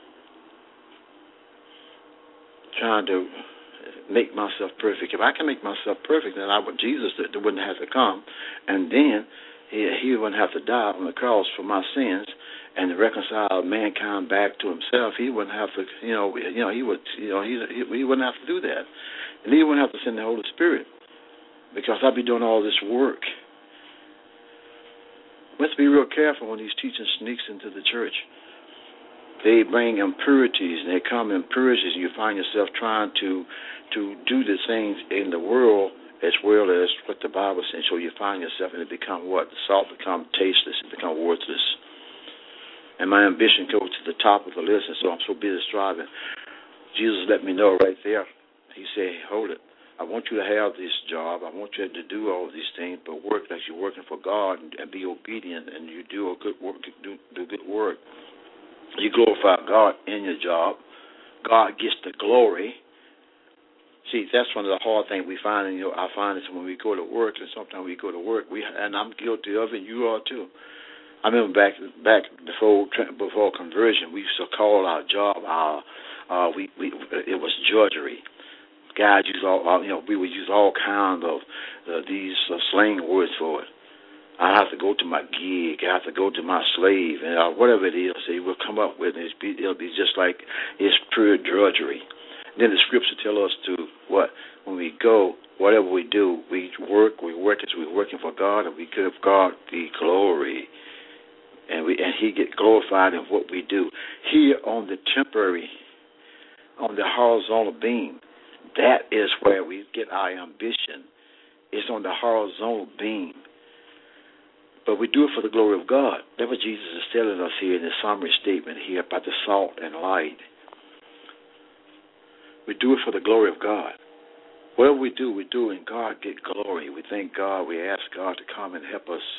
Trying to make myself perfect. If I can make myself perfect, then Jesus wouldn't have to come, and then he wouldn't have to die on the cross for my sins and to reconcile mankind back to Himself. He wouldn't have to, he wouldn't have to do that, and He wouldn't have to send the Holy Spirit because I'd be doing all this work. We have to be real careful when these teachings sneaks into the church. They bring impurities, and they come impurities, and you find yourself trying to do the things in the world as well as what the Bible says. So you find yourself, and it become what? The salt become tasteless, it become worthless. And my ambition goes to the top of the list, and so I'm so busy striving. Jesus let me know right there. He said, hold it. I want you to have this job. I want you to do all these things, but work like you're working for God and be obedient, and you do a good work. Do good work. You glorify God in your job. God gets the glory. See, that's one of the hard things we find. I find it when we go to work, and sometimes we go to work. And I'm guilty of it. You are too. I remember back before conversion, we used to call our job it was drudgery. guys use we would use all kinds of these slang words for it. I have to go to my gig. I have to go to my slave, and whatever it is, they will come up with it. It'll be just like it's pure drudgery. Then the scripture tell us to what? When we go, whatever we do, we work as we're working for God, and we give God the glory, and He get glorified in what we do here on the temporary, on the horizontal beam. That is where we get our ambition. It's on the horizontal beam. But we do it for the glory of God. That's what Jesus is telling us here in the summary statement here about the salt and light. We do it for the glory of God. Whatever we do and God get glory. We thank God. We ask God to come and help us.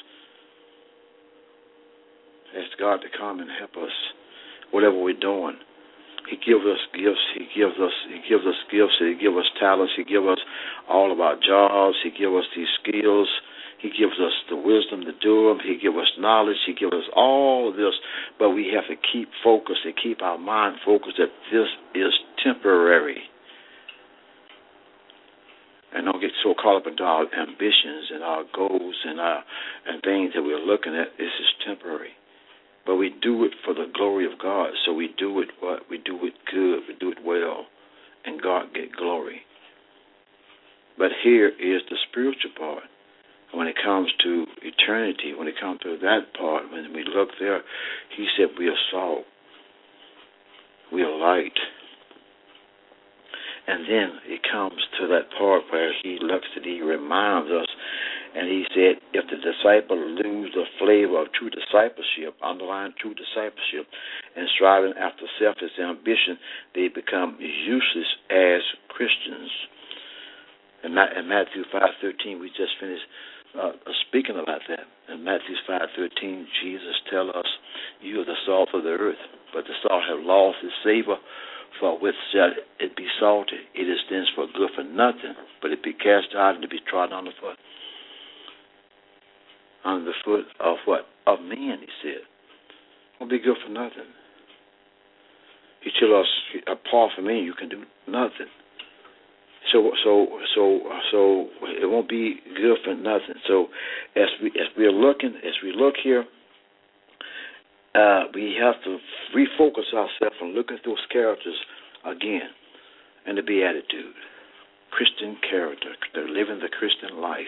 Ask God to come and help us. Whatever we're doing. He gives us gifts. He gives us gifts. He gives us talents. He gives us all of our jobs. He gives us these skills. He gives us the wisdom to do them. He gives us knowledge. He gives us all of this. But we have to keep focused and keep our mind focused that this is temporary. And don't get so caught up into our ambitions and our goals and things that we're looking at. This is temporary. But we do it for the glory of God. So we do it what? We do it good. We do it well. And God get glory. But here is the spiritual part. When it comes to eternity, when it comes to that part, when we look there, He said we are salt. We are light. And then it comes to that part where He looks at, He reminds us, and He said, if the disciple lose the flavor of true discipleship, underlying true discipleship, and striving after selfish ambition, they become useless as Christians. In Matthew 5:13, we just finished speaking about that. In Matthew 5:13, Jesus tells us, you are the salt of the earth, but the salt have lost its savor, for with shall it be salted. It is thenceforth good for nothing, but it be cast out and to be trodden under foot. Under the foot of what? Of men, He said. It won't be good for nothing. He tells us, apart from me, you can do nothing. So it won't be good for nothing. So as we look here, we have to refocus ourselves and look at those characters again, and the beatitude, Christian character, they're living the Christian life.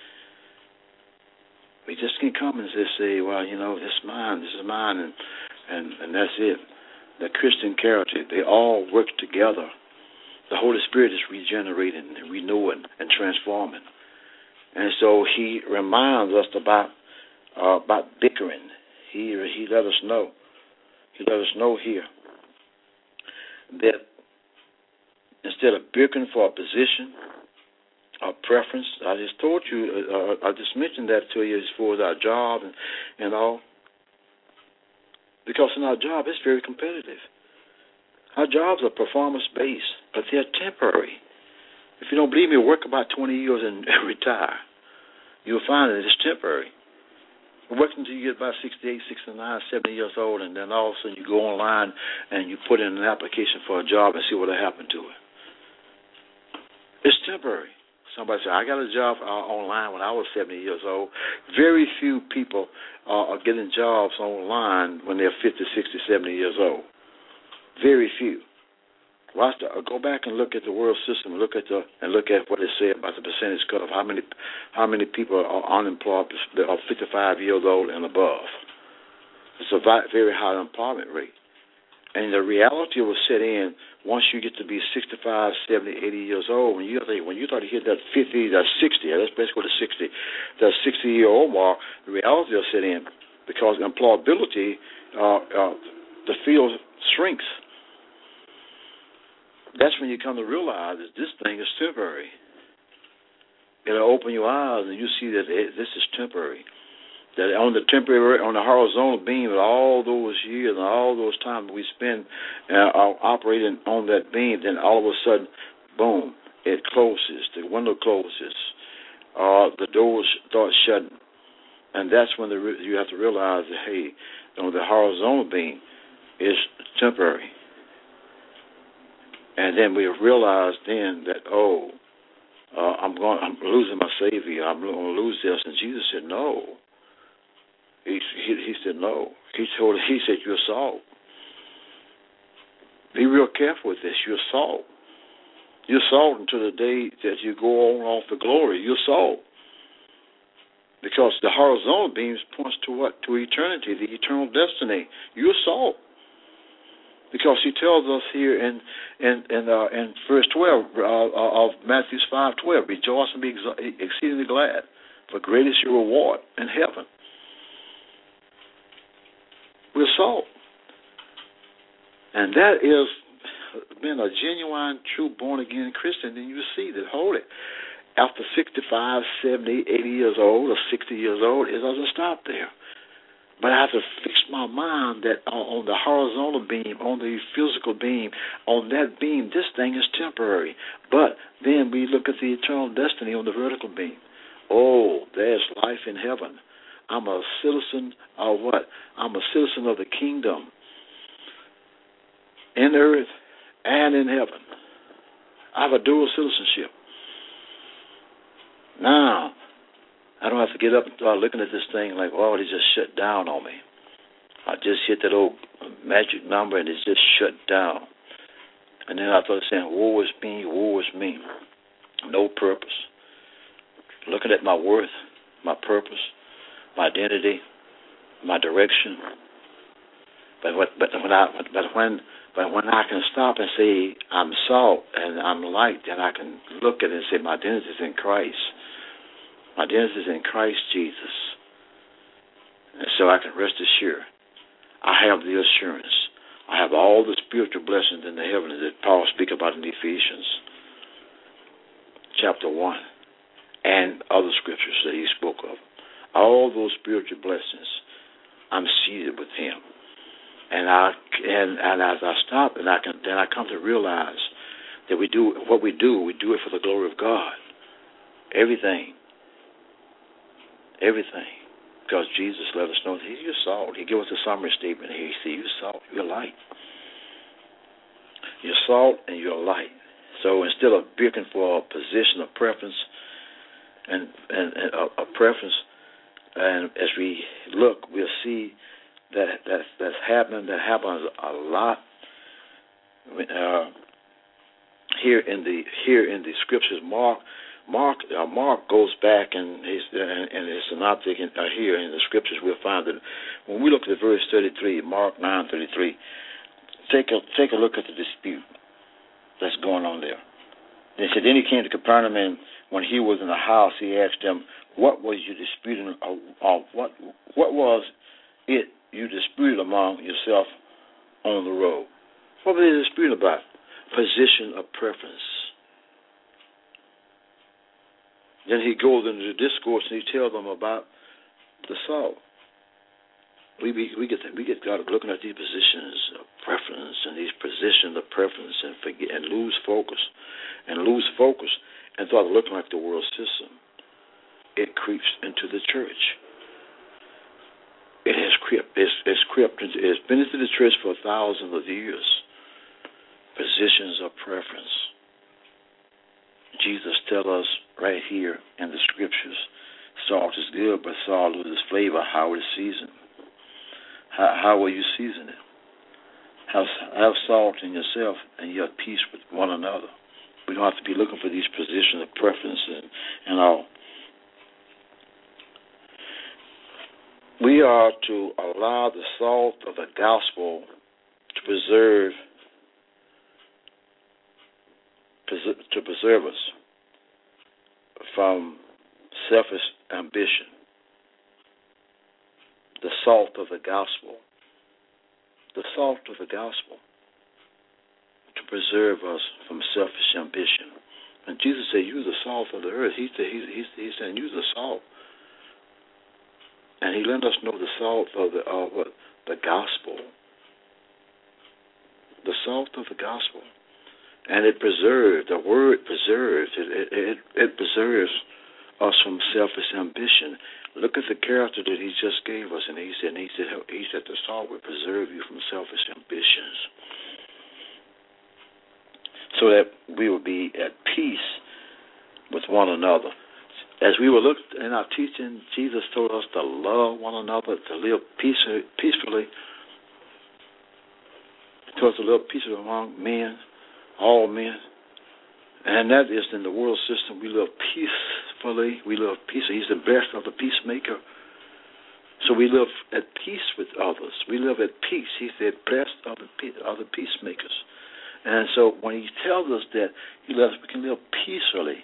We just can't come and just say, well, this is mine, and that's it. The Christian character, they all work together. The Holy Spirit is regenerating and renewing and transforming. And so He reminds us about bickering. He let us know. He let us know here that instead of bickering for a position or preference, I just told you, I just mentioned that to you as far as our job and all. Because in our job, it's very competitive. Our jobs are performance-based, but they're temporary. If you don't believe me, work about 20 years and retire. You'll find that it's temporary. Work until you get about 68, 69, 70 years old, and then all of a sudden you go online and you put in an application for a job and see what will happen to it. It's temporary. Somebody said, I got a job online when I was 70 years old. Very few people are getting jobs online when they're 50, 60, 70 years old. Very few. Go back and look at the world system. Look at what it said about the percentage cut of how many people are unemployed that are 55 years old and above. It's a very high unemployment rate. And the reality will set in once you get to be 65, 70, 80 years old. When you start to hit that 50, that 60, let's go to 60, that 60-year-old mark, the reality will set in because employability, the field shrinks. That's when you come to realize that this thing is temporary. It'll open your eyes and you see that this is temporary. That on the horizontal beam, all those years and all those times we spend operating on that beam, then all of a sudden, boom, it closes. The window closes. The doors start shutting. And that's when you have to realize that, hey, on the horizontal beam is temporary. And then we realized then that, I'm losing my Savior. I'm going to lose this. And Jesus said, no. He said, no. He said, you're salt. Be real careful with this. You're salt. You're salt until the day that you go on off the glory. You're salt. Because the horizontal beams points to what? To eternity, the eternal destiny. You're salt. Because he tells us here in verse 12 of Matthew 5:12, rejoice and be exceedingly glad, for great is your reward in heaven. We're salt. And that is being a genuine, true, born-again Christian. Then you see that, holy, after 65, 70, 80 years old or 60 years old, it doesn't stop there. But I have to fix my mind that on the horizontal beam, on the physical beam, on that beam, this thing is temporary. But then we look at the eternal destiny on the vertical beam. Oh, there's life in heaven. I'm a citizen of what? I'm a citizen of the kingdom in earth and in heaven. I have a dual citizenship. Now, I don't have to get up and start looking at this thing like, oh, it just shut down on me. I just hit that old magic number and it's just shut down. And then I started saying, woe is me, woe is me. No purpose. Looking at my worth, my purpose, my identity, my direction. But when I can stop and say I'm salt and I'm light, then I can look at it and say my identity is in Christ. My identity is in Christ Jesus. And so I can rest assured. I have the assurance. I have all the spiritual blessings in the heavens that Paul speaks about in Ephesians chapter 1 and other scriptures that he spoke of. All those spiritual blessings, I'm seated with him. And as I stop, then I come to realize that we do it for the glory of God. Everything. Because Jesus let us know that he's your salt. He gave us a summary statement here. He said, you're salt, you're light. You're salt and you're light. So instead of looking for a position of preference and a preference, and as we look, we'll see that's happening. That happens a lot here in the scriptures. Mark goes back and his synoptic here in the scriptures. We'll find that when we look at verse 33, Mark 9:33. Take a look at the dispute that's going on there. They said, then he came to Capernaum, and when he was in the house, he asked them, what was you disputing? What was it you disputed among yourself on the road? What were they disputing about? Position of preference. Then he goes into the discourse and he tells them about the salt. We get God looking at these positions of preference and these positions of preference and forget and lose focus and start looking like the world system. It creeps into the church. It has crept. It's been into the church for thousands of years. Positions of preference. Jesus tells us right here in the scriptures, salt is good, but salt loses flavor. How it is seasoned. How will you season it? Have salt in yourself, and you have peace with one another. We don't have to be looking for these positions of preference and all. We are to allow the salt of the gospel to preserve us from selfish ambition. The salt of the gospel. The salt of the gospel to preserve us from selfish ambition. And Jesus said, "You're the salt of the earth." He's saying, "You're the salt." And he let us know the salt of the gospel. The salt of the gospel. And it preserves, the word preserves, it preserves us from selfish ambition. Look at the character that he just gave us, and he said the salt will preserve you from selfish ambitions. so that we will be at peace with one another. As we were looking in our teaching, Jesus told us to love one another, to live peacefully. He told us to live peacefully among men, all men. And that is in the world system. We live peacefully. We live peacefully. He's the best of the peacemaker. So we live at peace with others. We live at peace. He's the best of the peacemakers. And so when he tells us that he loves, we can live peacefully.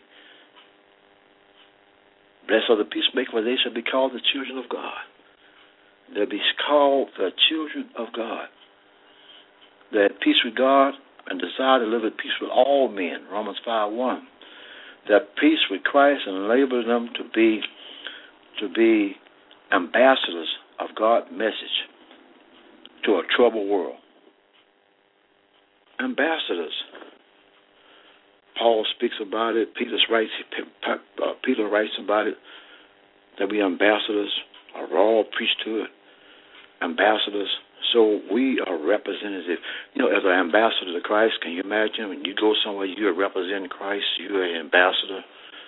Blessed are the peacemakers, for they shall be called the children of God. They'll be called the children of God. They're at peace with God and desire to live at peace with all men. Romans 5:1. They're at peace with Christ and enable them to be ambassadors of God's message to a troubled world. Ambassadors. Paul speaks about it. Peter writes about it, that we ambassadors, a royal priesthood, ambassadors. So we are representative. As an ambassador to Christ, can you imagine when you go somewhere, you're representing Christ, you're an ambassador.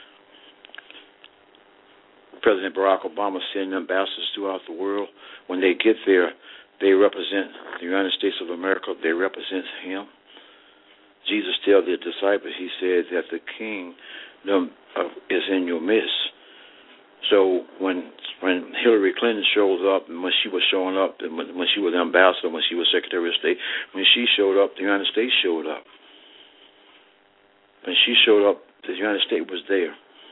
President Barack Obama sending ambassadors throughout the world. When they get there, they represent the United States of America. They represent him. Jesus told the disciples, he said that the king is in your midst. So when Hillary Clinton shows up, and when she was showing up, and when she was ambassador, when she was Secretary of State, when she showed up, the United States showed up. When she showed up, the United States was there.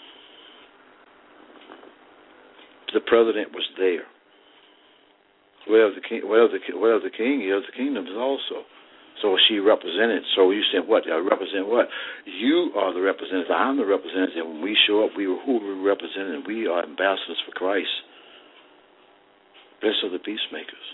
The president was there. Wherever the king is, the kingdom is also. So she represented. So you said, what? I represent what? You are the representative. I'm the representative. When we show up, who we represent, we are ambassadors for Christ. Blessed are the peacemakers.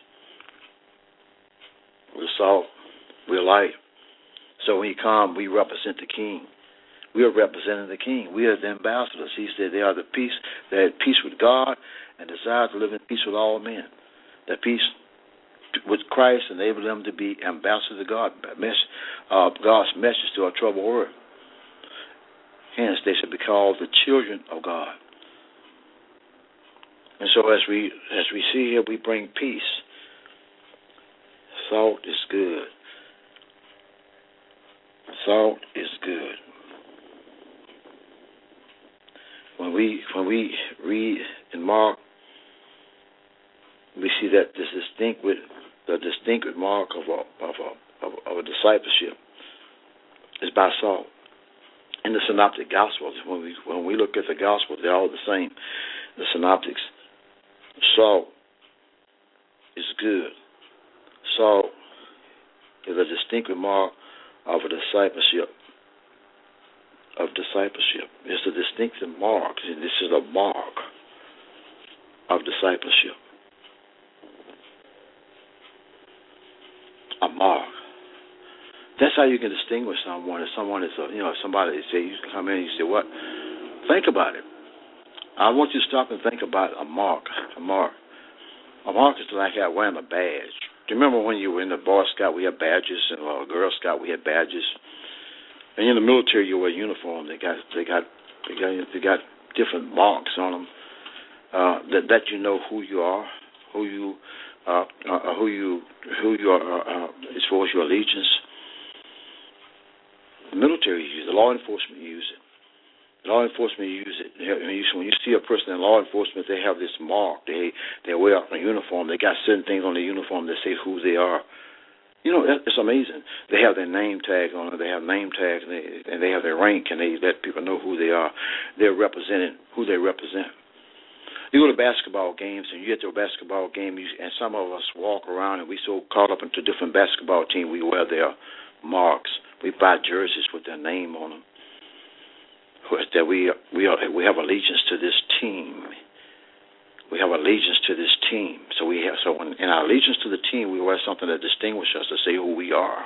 We're salt. We're light. So when he comes, we represent the king. We are representing the king. We are the ambassadors. He said they are the peace. They're at peace with God and desire to live in peace with all men. That peace with Christ enable them to be ambassadors of God, God's message to a troubled world. Hence, they should be called the children of God. And so, as we see here, we bring peace. Salt is good. Salt is good. When we read in Mark, we see that the distinct mark of a discipleship is by salt. In the Synoptic Gospels, when we look at the Gospels, they're all the same. The Synoptics, salt is good. Salt is a distinct mark of a discipleship. It's a distinctive mark, and this is a mark of discipleship. A mark. That's how you can distinguish someone. If someone is, if somebody say you come in and you say, what? Think about it. I want you to stop and think about a mark. A mark. A mark is like wearing a badge. Do you remember when you were in the Boy Scout, we had badges, and Girl Scout, we had badges? And in the military, you wear uniform. They got different marks on them that you know who you are, who you are as far as your allegiance. The military use it. Law enforcement use it. Law enforcement use it. When you see a person in law enforcement, they have this mark. They wear a uniform. They got certain things on the uniform that say who they are. It's amazing. They have their name tag on it. They have name tags, and they have their rank, and they let people know who they are. They're representing who they represent. You go to basketball games, and you get to a basketball game, and some of us walk around, and we so caught up into different basketball teams, we wear their marks. We buy jerseys with their name on them. That we have allegiance to this team. We have allegiance to this team. So in our allegiance to the team, we wear something that distinguishes us to say who we are.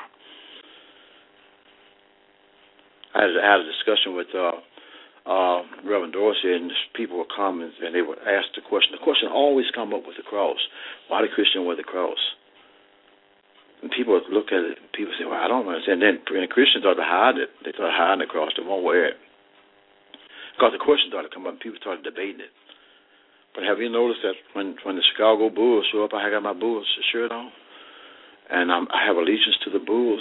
I had a discussion with Reverend Dorsey, and people would come and they would ask the question. The question always come up with the cross. Why the Christian wear the cross? And people look at it, people say, well, I don't understand. And then the Christians started to hide it. They started hiding the cross. They won't wear it. Because the question started to come up, and people started debating it. But have you noticed that when the Chicago Bulls show up, I got my Bulls shirt on, and I have allegiance to the Bulls.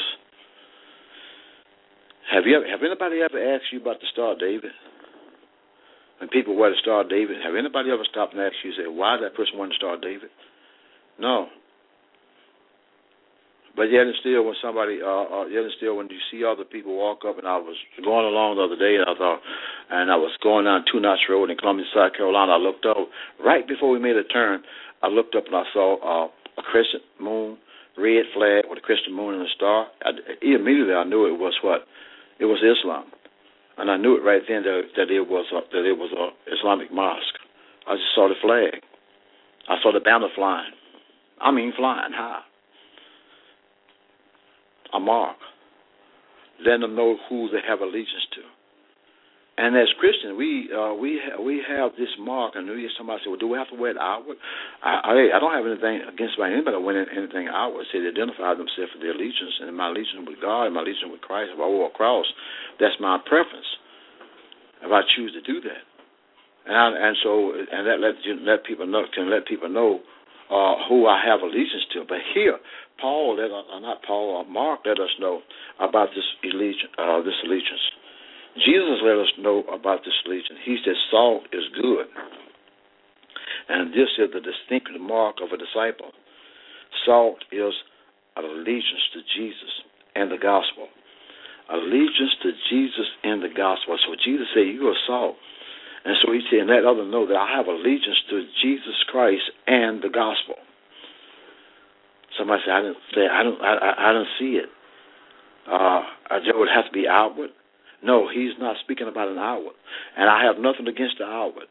Have anybody ever asked you about the Star of David? When people wear the Star of David, have anybody ever stopped and asked you, say, why did that person wear the Star of David? No. But yet and still, when when you see other people walk up, and I was going along the other day, and I was going down Two Notch Road in Columbia, South Carolina. I looked up right before we made a turn. I looked up and I saw a crescent moon, red flag with a crescent moon and a star. Immediately I knew it was what? It was Islam, and I knew it right then that it was a Islamic mosque. I just saw the flag. I saw the banner flying. I mean, flying high. A mark, letting them know who they have allegiance to. And as Christians, we have this mark, and somebody said, well, do we have to wear it outward? I don't have anything against anybody wearing anything outward. Say they identify themselves with their allegiance, and my allegiance with God, and my allegiance with Christ. If I wore a cross, that's my preference. If I choose to do that, and that let people know who I have allegiance to. But here, Mark let us know about this allegiance. Jesus let us know about this allegiance. He said salt is good. And this is the distinctive mark of a disciple. Salt is an allegiance to Jesus and the gospel. Allegiance to Jesus and the gospel. So Jesus said, you are salt. And so he said, and let others know that I have allegiance to Jesus Christ and the gospel. Somebody said, I don't see it. There would have to be outward. No, he's not speaking about an outward. And I have nothing against the outward.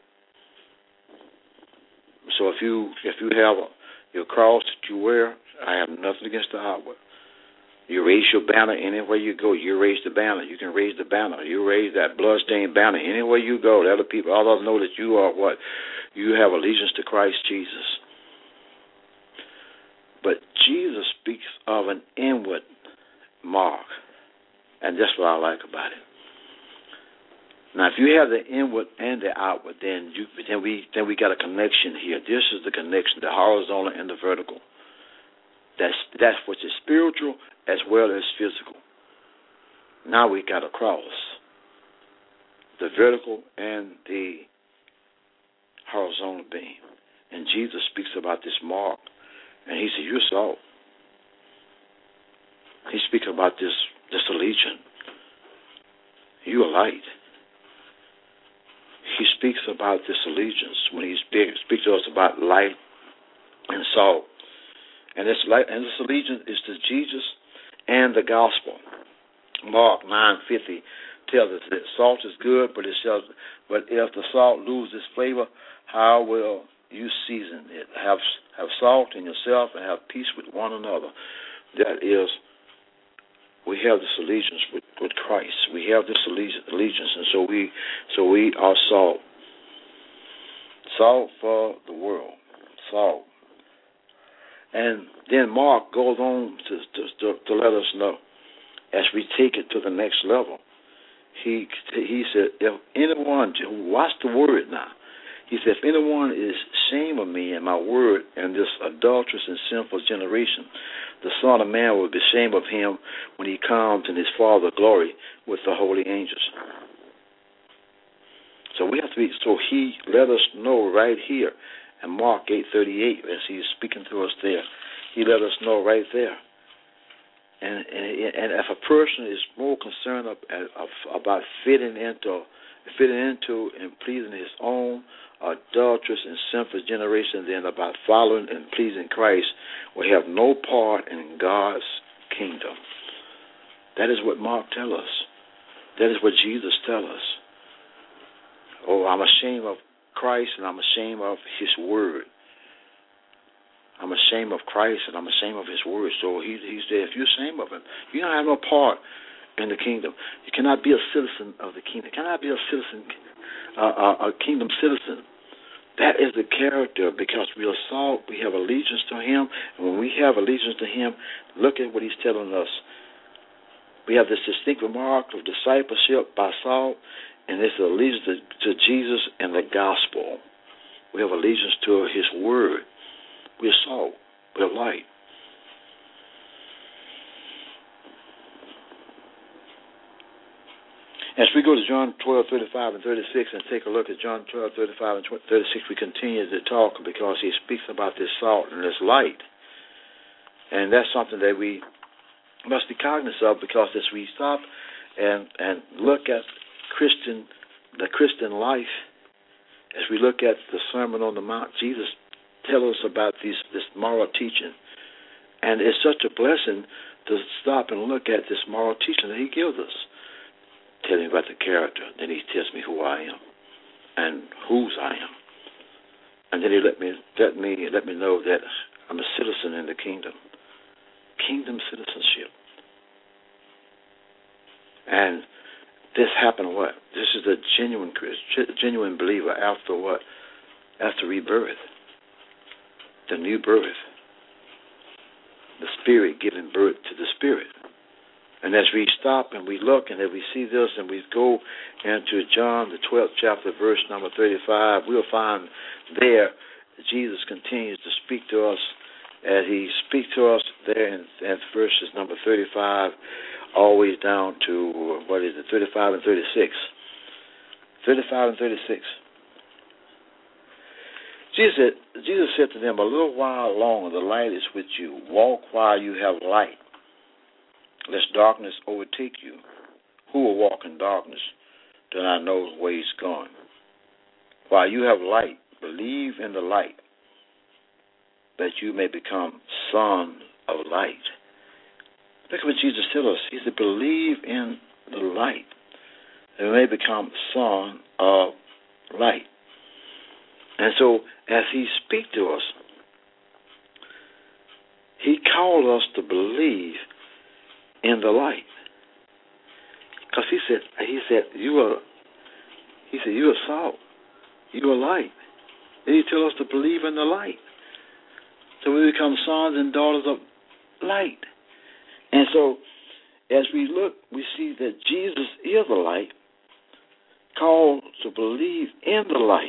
So if you have your cross that you wear, I have nothing against the outward. You raise your banner anywhere you go. You raise the banner. You can raise the banner. You raise that bloodstained banner anywhere you go. The other people, all of them know that you are what? You have allegiance to Christ Jesus. But Jesus speaks of an inward mark, and that's what I like about it. Now, if you have the inward and the outward, then we got a connection here. This is the connection, the horizontal and the vertical. That's what is spiritual as well as physical. Now we got a cross, the vertical and the horizontal beam. And Jesus speaks about this mark, and he said, you're salt. He speaks about this allegiance. You are light. He speaks about this allegiance when he speaks to us about light and salt. And this allegiance is to Jesus and the gospel. Mark 9:50 tells us that salt is good, but if the salt loses its flavor, how will you season it? Have salt in yourself and have peace with one another. That is, we have this allegiance with Christ. We have this allegiance, and so we are salt. Salt for the world. Salt. And then Mark goes on to let us know, as we take it to the next level. He said, if anyone, watch the word now. He said, if anyone is ashamed of me and my word in this adulterous and sinful generation, the Son of Man will be ashamed of him when he comes in his Father's glory with the holy angels. So we have to be. So he let us know right here in Mark 8:38, as he's speaking to us there. He let us know right there. And if a person is more concerned about fitting into and pleasing his own adulterous and sinful generation than about following and pleasing Christ, will have no part in God's kingdom. That is what Mark tells us. That is what Jesus tells us. Oh, I'm ashamed of Christ and I'm ashamed of his word. I'm ashamed of Christ and I'm ashamed of his word. So he said, if you're ashamed of him, you don't have no part in the kingdom. You cannot be a citizen of the kingdom. You cannot be a citizen, a kingdom citizen That is the character, because we are salt, we have allegiance to Him, and when we have allegiance to Him, look at what He's telling us. We have this distinctive mark of discipleship by salt, and it's allegiance to Jesus and the gospel. We have allegiance to His word. We're salt, we're light. As we go to John 12:35 and 36 and take a look at John 12:35 and 36, we continue to talk because he speaks about this salt and this light. And that's something that we must be cognizant of, because as we stop and look at the Christian life, as we look at the Sermon on the Mount, Jesus tells us about this moral teaching. And it's such a blessing to stop and look at this moral teaching that he gives us. Tell me about the character. Then he tells me who I am and whose I am. And then he let me know that I'm a citizen in the kingdom. Kingdom citizenship. And this happened what? This is a genuine Christian, genuine believer after what? After rebirth. The new birth. The Spirit giving birth to the Spirit. And as we stop and we look and as we see this and we go into John, the 12th chapter, verse number 35, we'll find there that Jesus continues to speak to us as he speaks to us there in verses number 35, always down to, 35 and 36. 35 and 36. Jesus said to them, a little while longer the light is with you. Walk while you have light, lest darkness overtake you. Who will walk in darkness do not know where he's going. While you have light, believe in the light, that you may become son of light. Look at what Jesus tells us. He said, believe in the light, that we may become son of light. And so, as he speaks to us, he called us to believe in the light. Because he said, you are salt, you are light. Then he tells us to believe in the light. So we become sons and daughters of light. And so, as we look, we see that Jesus is the light, called to believe in the light.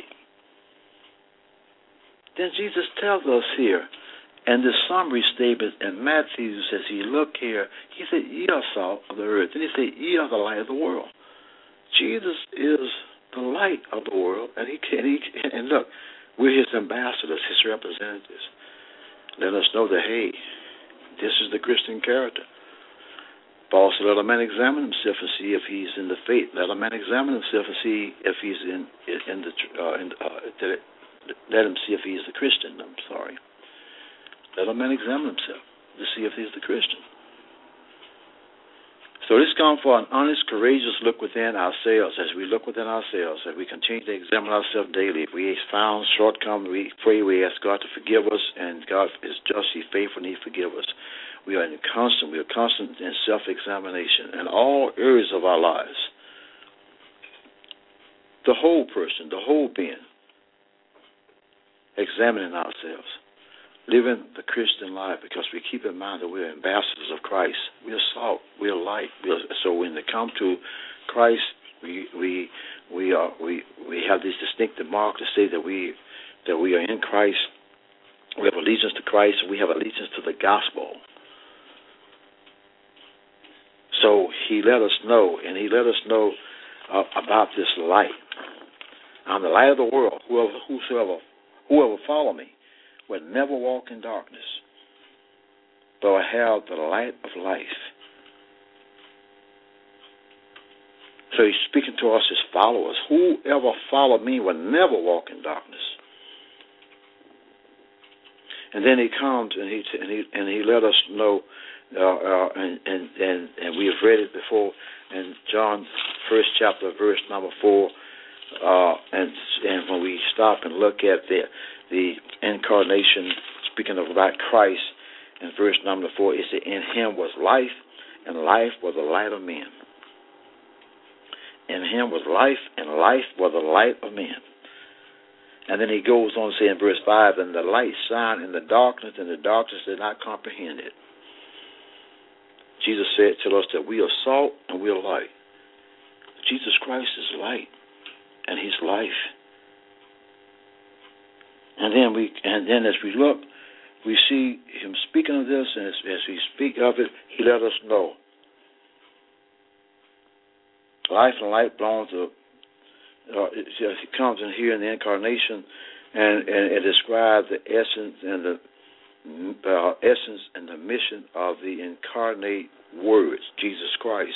Then Jesus tells us here, and the summary statement in Matthew says, he look here, he said, ye are salt of the earth. And he said, ye are the light of the world. Jesus is the light of the world, and look, we're his ambassadors, his representatives. Let us know that, hey, this is the Christian character. Paul said, let a man examine himself and see if he's in the faith. Let a man examine himself and see if he's let him see if he is a Christian. Let a man examine himself to see if he's the Christian. So this comes for an honest, courageous look within ourselves. As we look within ourselves, as we continue to examine ourselves daily, if we found shortcomings, we pray, we ask God to forgive us, and God is just, he's faithful, and he forgive us. We are constant in self-examination in all areas of our lives. The whole person, the whole being, examining ourselves, living the Christian life, because we keep in mind that we're ambassadors of Christ. We're salt, we're light. So when they come to Christ, we have this distinctive mark to say that we are in Christ. We have allegiance to Christ, and we have allegiance to the gospel. So he let us know, and he let us know about this light. I'm the light of the world. Whoever follow me will never walk in darkness, but will have the light of life. So he's speaking to us as followers. Whoever follow me will never walk in darkness. And then he comes and he let us know, and we have read it before in John 1st chapter, verse number 4. And when we stop and look at the incarnation, speaking of about Christ, in verse number 4, it said, in him was life, and life was the light of men. In him was life, and life was the light of men. And then he goes on to say in verse 5, and the light shined in the darkness, and the darkness did not comprehend it. Jesus said to us that we are salt and we are light. Jesus Christ is light, and he's life. And then as we look, we see him speaking of this, and as we speak of it, he let us know. Life and light belong to, it comes in here in the incarnation, and it describes the essence and the mission of the incarnate words, Jesus Christ.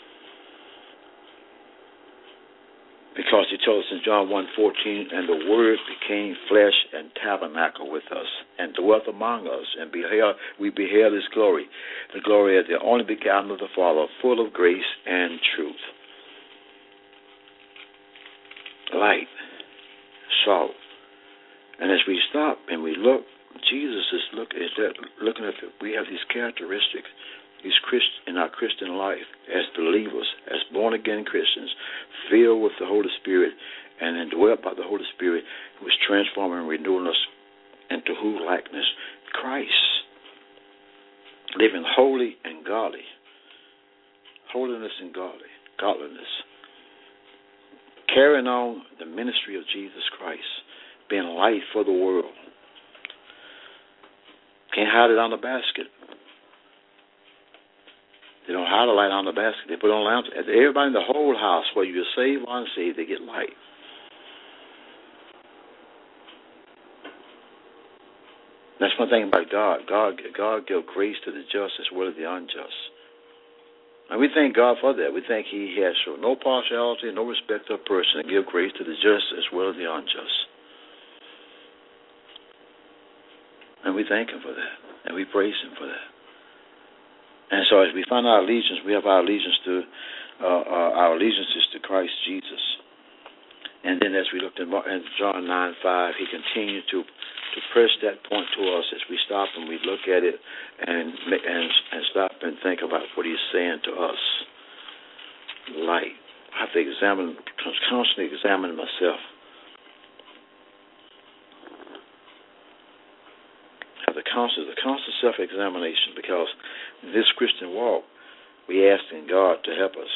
Because he told us in John 1:14, and the Word became flesh and tabernacled with us, and dwelt among us, and we beheld his glory, the glory of the only begotten of the Father, full of grace and truth. Light, salt. And as we stop and we look, Jesus is looking at we have these characteristics. These in our Christian life, as believers, as born-again Christians, filled with the Holy Spirit and indwelt by the Holy Spirit, who is transforming and renewing us into who likeness? Christ. Living holy and godly. Holiness and godliness. Carrying on the ministry of Jesus Christ. Being light for the world. Can't hide it on the basket. They don't hide a light on the basket. They put on lamps. Everybody in the whole house, whether you're saved or unsaved, they get light. That's one thing about God. God gives grace to the just as well as the unjust. And we thank God for that. We think he has shown no partiality, no respect of person, and give grace to the just as well as the unjust. And we thank him for that. And we praise him for that. And so as we find our allegiance, we have our allegiance to Christ Jesus. And then as we looked in John 9:5, he continued to press that point to us as we stop and we look at it and stop and think about what he's saying to us. Light. I have to constantly examine myself. Have the constant self-examination, because in this Christian walk, we asking God to help us.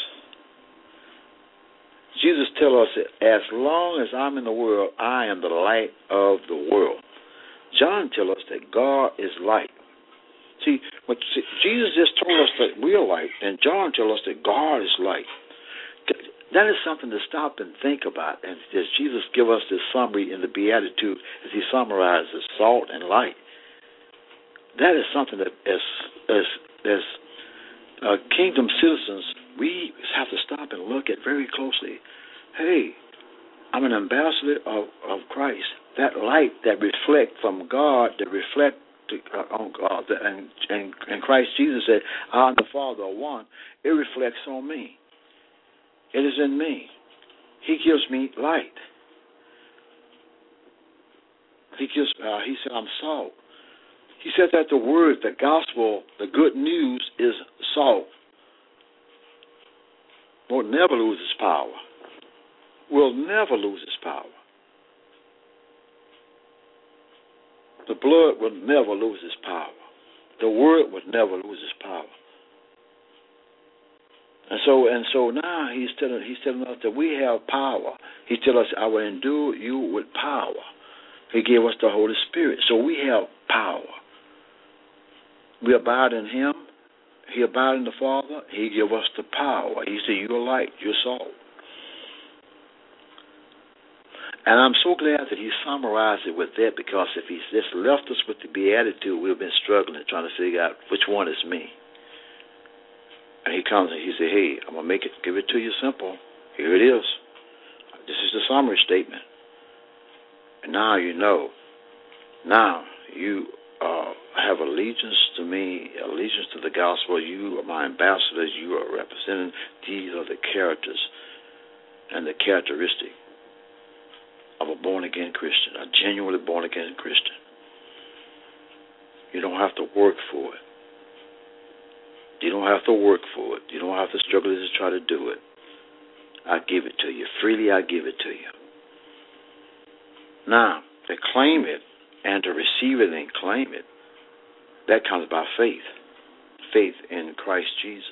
Jesus tells us that as long as I'm in the world, I am the light of the world. John tells us that God is light. See, Jesus just told us that we are light, and John tells us that God is light. That is something to stop and think about. And as Jesus gives us this summary in the Beatitude, as he summarizes salt and light, that is something that as kingdom citizens, we have to stop and look at very closely. Hey, I'm an ambassador of Christ. That light that reflect from God, that reflect on God, and Christ Jesus said, I and the Father are one. It reflects on me. It is in me. He gives me light. He said, I'm salt. He said that the word, the gospel, the good news is salt. Will never lose its power. Will never lose its power. The blood will never lose its power. The word will never lose its power. And so now he's telling us that we have power. He tells us, I will endure you with power. He gave us the Holy Spirit. So we have power. We abide in him. He abide in the Father. He give us the power. He said, you're light, you're salt. And I'm so glad that he summarized it with that, because if he's just left us with the Beatitude, we've been struggling, trying to figure out which one is me. And he comes and he said, hey, I'm going to give it to you simple. Here it is. This is the summary statement. And now you know. Now you have allegiance to me, allegiance to the gospel. You are my ambassadors. You are representing. These are the characters and the characteristic of a born-again Christian, a genuinely born-again Christian. You don't have to work for it. You don't have to work for it. You don't have to struggle to try to do it. I give it to you. Freely I give it to you. Now, to claim it and to receive it and claim it, that comes by faith. Faith in Christ Jesus.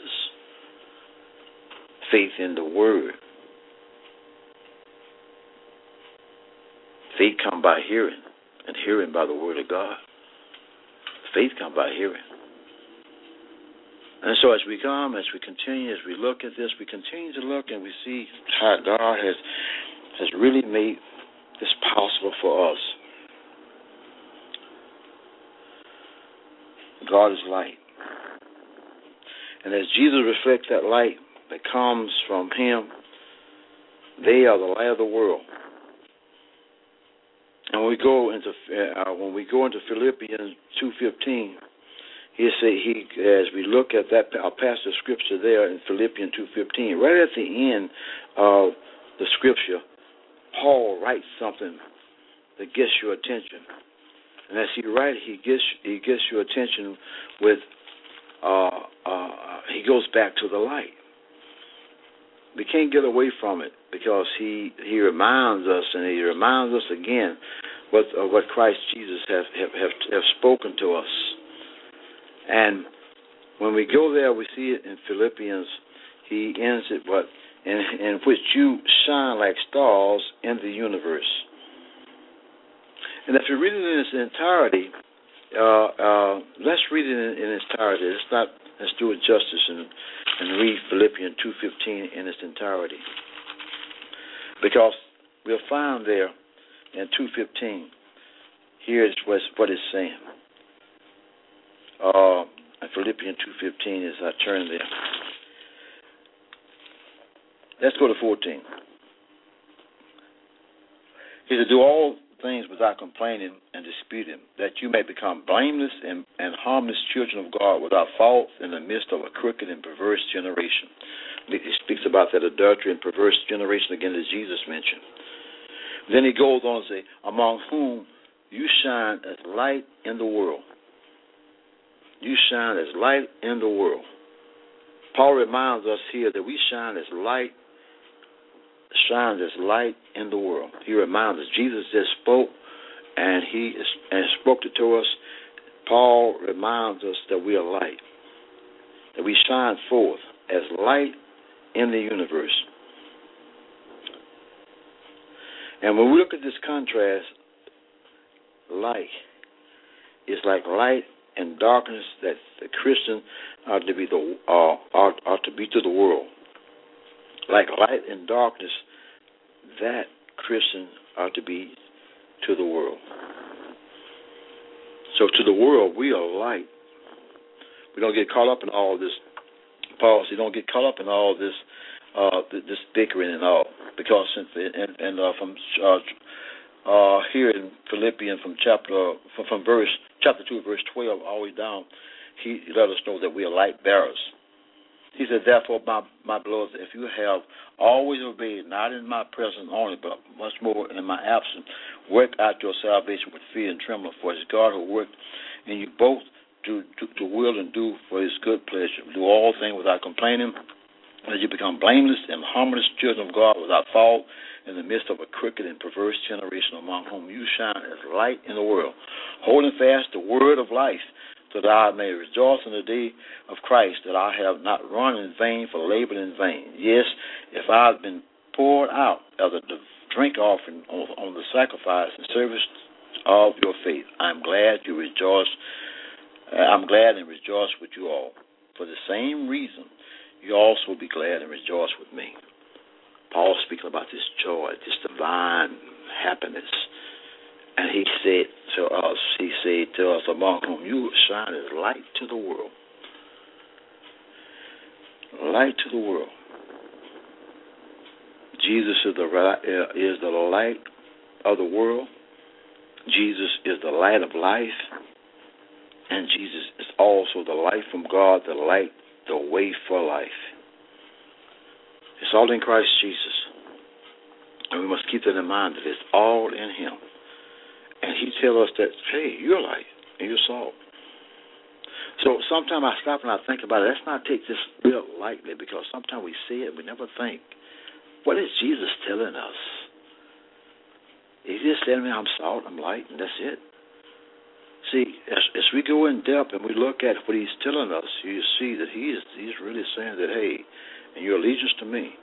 Faith in the Word. Faith comes by hearing, and hearing by the Word of God. Faith comes by hearing. And so as we come, as we continue, as we look at this, we continue to look and we see how God has really made this possible for us. God is light. And as Jesus reflects that light that comes from Him, they are the light of the world. And when we go into Philippians 2:15, as we look at that, our passage of scripture there in Philippians 2:15, right at the end of the scripture, Paul writes something that gets your attention. And as he writes, he gets your attention with he goes back to the light. We can't get away from it because he reminds us, and he reminds us again what Christ Jesus have spoken to us. And when we go there, we see it in Philippians. He ends it, in which you shine like stars in the universe. And if you read it in its entirety, let's read it in its entirety. Let's do it justice and read Philippians 2:15 in its entirety. Because we'll find there in 2:15, here's what it's saying. Philippians 2:15 as I turn there. Let's go to 14. He said, do all things without complaining and disputing, that you may become blameless and harmless children of God without fault in the midst of a crooked and perverse generation. He speaks about that adultery and perverse generation again that Jesus mentioned. Then he goes on to say, among whom you shine as light in the world. You shine as light in the world. Paul reminds us here that we shines as light in the world. He reminds us, Jesus just spoke, and he spoke it to us. Paul reminds us that we are light, that we shine forth as light in the universe. And when we look at this contrast, light is like light and darkness that the Christian are to be to the world. Like light and darkness, that Christian are to be to the world. So to the world, we are light. We don't get caught up in all this. Paul said, don't get caught up in all this, this bickering and all, because from here in Philippians from chapter 2, verse 12, all the way down, he let us know that we are light bearers. He said, therefore, my beloved, if you have always obeyed, not in my presence only, but much more in my absence, work out your salvation with fear and trembling, for it's God who worked in you both to will and do for his good pleasure. Do all things without complaining, that you become blameless and harmless children of God without fault in the midst of a crooked and perverse generation, among whom you shine as light in the world, holding fast the word of life, so that I may rejoice in the day of Christ, that I have not run in vain for labored in vain. Yes, if I have been poured out as a drink offering on the sacrifice and service of your faith, I'm glad and rejoice with you all. For the same reason, you also be glad and rejoice with me. Paul speaking about this joy, this divine happiness. And he said to us, among whom you shine as light to the world. Light to the world. Jesus is the light of the world. Jesus is the light of life. And Jesus is also the light from God, the light, the way for life. It's all in Christ Jesus. And we must keep that in mind, that it's all in him. And he tells us that, hey, you're light and you're salt. So sometimes I stop and I think about it. Let's not take this real lightly, because sometimes we see it, we never think, what is Jesus telling us? He's just telling me I'm salt, I'm light, and that's it. See, as we go in depth and we look at what he's telling us, you see that he's really saying that, hey, in your allegiance to me,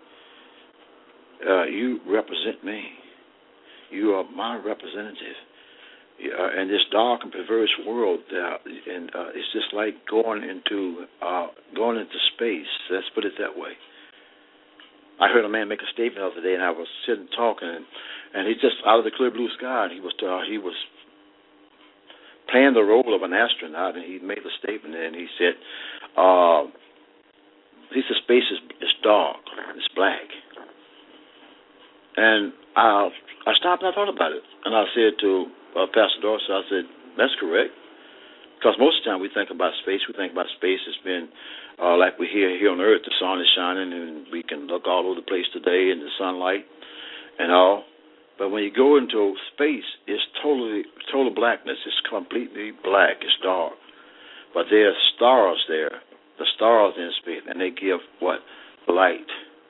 you represent me. You are my representative. In this dark and perverse world, and it's just like going into space. Let's put it that way. I heard a man make a statement the other day, and I was sitting talking, and he just out of the clear blue sky, and he was playing the role of an astronaut, and he made a statement, and he said, space is dark, it's black. And I stopped and I thought about it, and I said to Pastor Dorsey, I said, that's correct, because most of the time we think about space as being like we hear here on Earth, the sun is shining, and we can look all over the place today in the sunlight and all. But when you go into space, it's total blackness. It's completely black. It's dark. But there are stars there, the stars in space, and they give what? Light.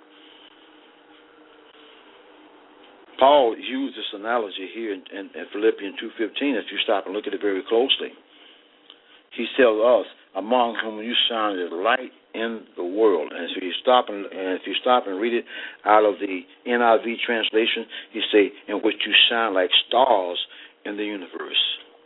Paul used this analogy here in Philippians 2:15. If you stop and look at it very closely, he tells us, among whom you shine as light in the world. And if you stop and read it out of the NIV translation, he say, in which you shine like stars in the universe.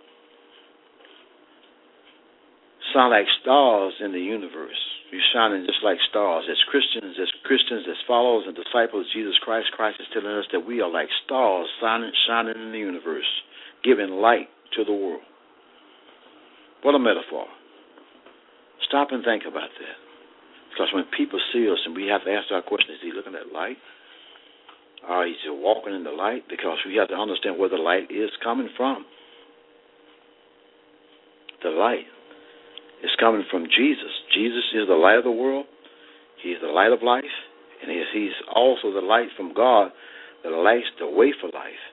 Shine like stars in the universe. You're shining just like stars. As Christians, as followers and disciples of Jesus Christ, Christ is telling us that we are like stars shining in the universe, giving light to the world. What a metaphor. Stop and think about that. Because when people see us, and we have to ask our question, is he looking at light? Or is he walking in the light? Because we have to understand where the light is coming from. The light is coming from Jesus. Jesus is the light of the world. He is the light of life. And he's also the light from God that lights the way for life.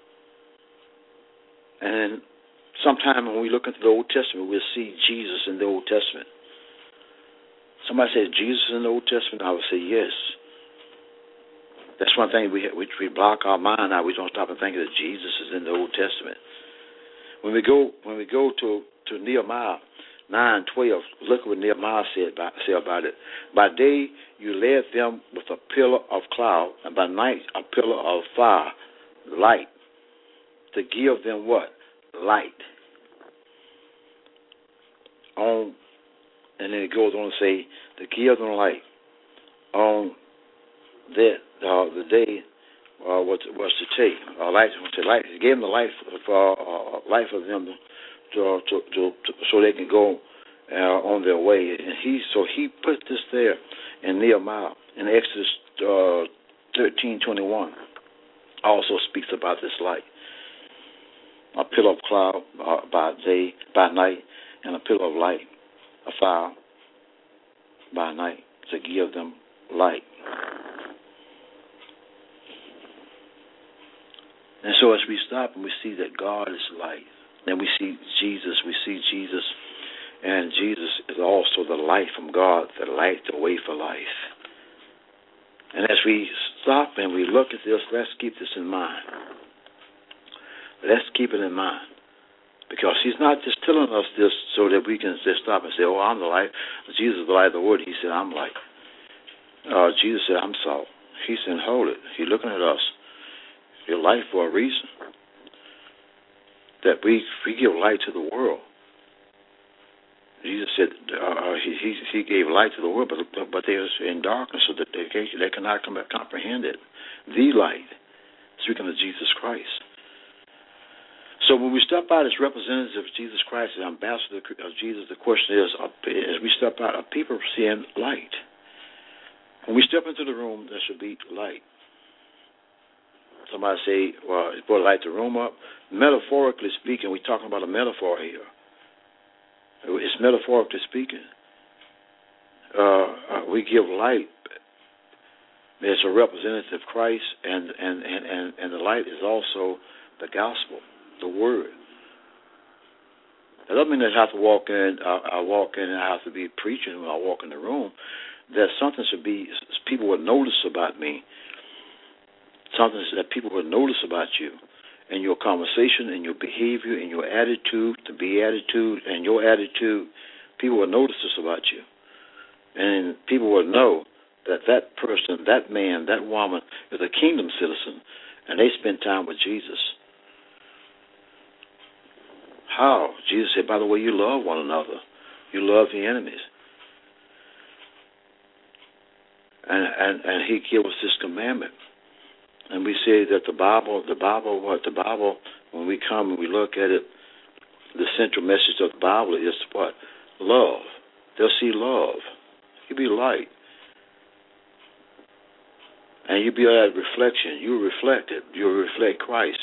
And sometime when we look into the Old Testament, we'll see Jesus in the Old Testament. Somebody says Jesus in the Old Testament, I would say yes. That's one thing we block our mind out. We don't stop and think that Jesus is in the Old Testament. When we go to Nehemiah 9:12, look what Nehemiah say about it. By day you led them with a pillar of cloud, and by night a pillar of fire, light, to give them what? Light. And then it goes on to say, to give them light on that the day was to take light. He gave them the light for life of them to so they can go on their way. And he put this there in Nehemiah in Exodus 13:21. Also speaks about this light. A pillar of cloud by night, and a pillar of light, a fire by night, to give them light. And so as we stop and we see that God is light, then we see Jesus, and Jesus is also the light from God that lights the way for life. And as we stop and we look at this, let's keep this in mind. Let's keep it in mind. Because he's not just telling us this so that we can just stop and say, oh, I'm the light. Jesus is the light of the world. He said, I'm light. Jesus said, I'm salt. He said, hold it. He's looking at us. Your light for a reason. That we give light to the world. Jesus said he gave light to the world, but they are in darkness so that they cannot comprehend it. The light, speaking of Jesus Christ. So when we step out as representatives of Jesus Christ, as ambassador of Jesus, the question is, as we step out, are people seeing light? When we step into the room, there should be light. Somebody say, well, it's going to light the room up. Metaphorically speaking, we're talking about a metaphor here. It's metaphorically speaking. We give light as a representative of Christ, and the light is also the gospel, the word. That doesn't mean that I have to walk in. I walk in and I have to be preaching when I walk in the room. That something should be, people would notice about me. Something that people would notice about you. in your conversation, in your behavior, in your attitude, the beatitude, and your attitude, people will notice this about you. And people will know that that person, that man, that woman is a kingdom citizen, and they spend time with Jesus. How? Jesus said, by the way, you love one another. You love the enemies. And he gave us this commandment. And we say that the Bible, when we come and we look at it, the central message of the Bible is what? Love. They'll see love. You be light. And you be that reflection. You reflect it. You reflect Christ.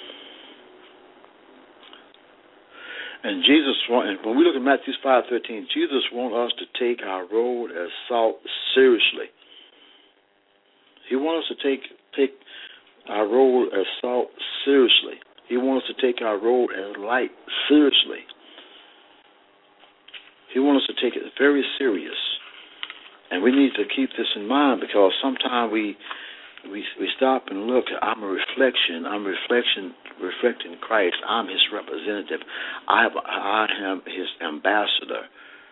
And Jesus, when we look at Matthew 5:13, Jesus wants us to take our role as salt seriously. He wants us to take our role as salt seriously. He wants us to take our role as light seriously. He wants us to take it very serious. And we need to keep this in mind, because sometimes we stop and look. I'm a reflection. I'm reflecting Christ. I'm his representative. I am his ambassador.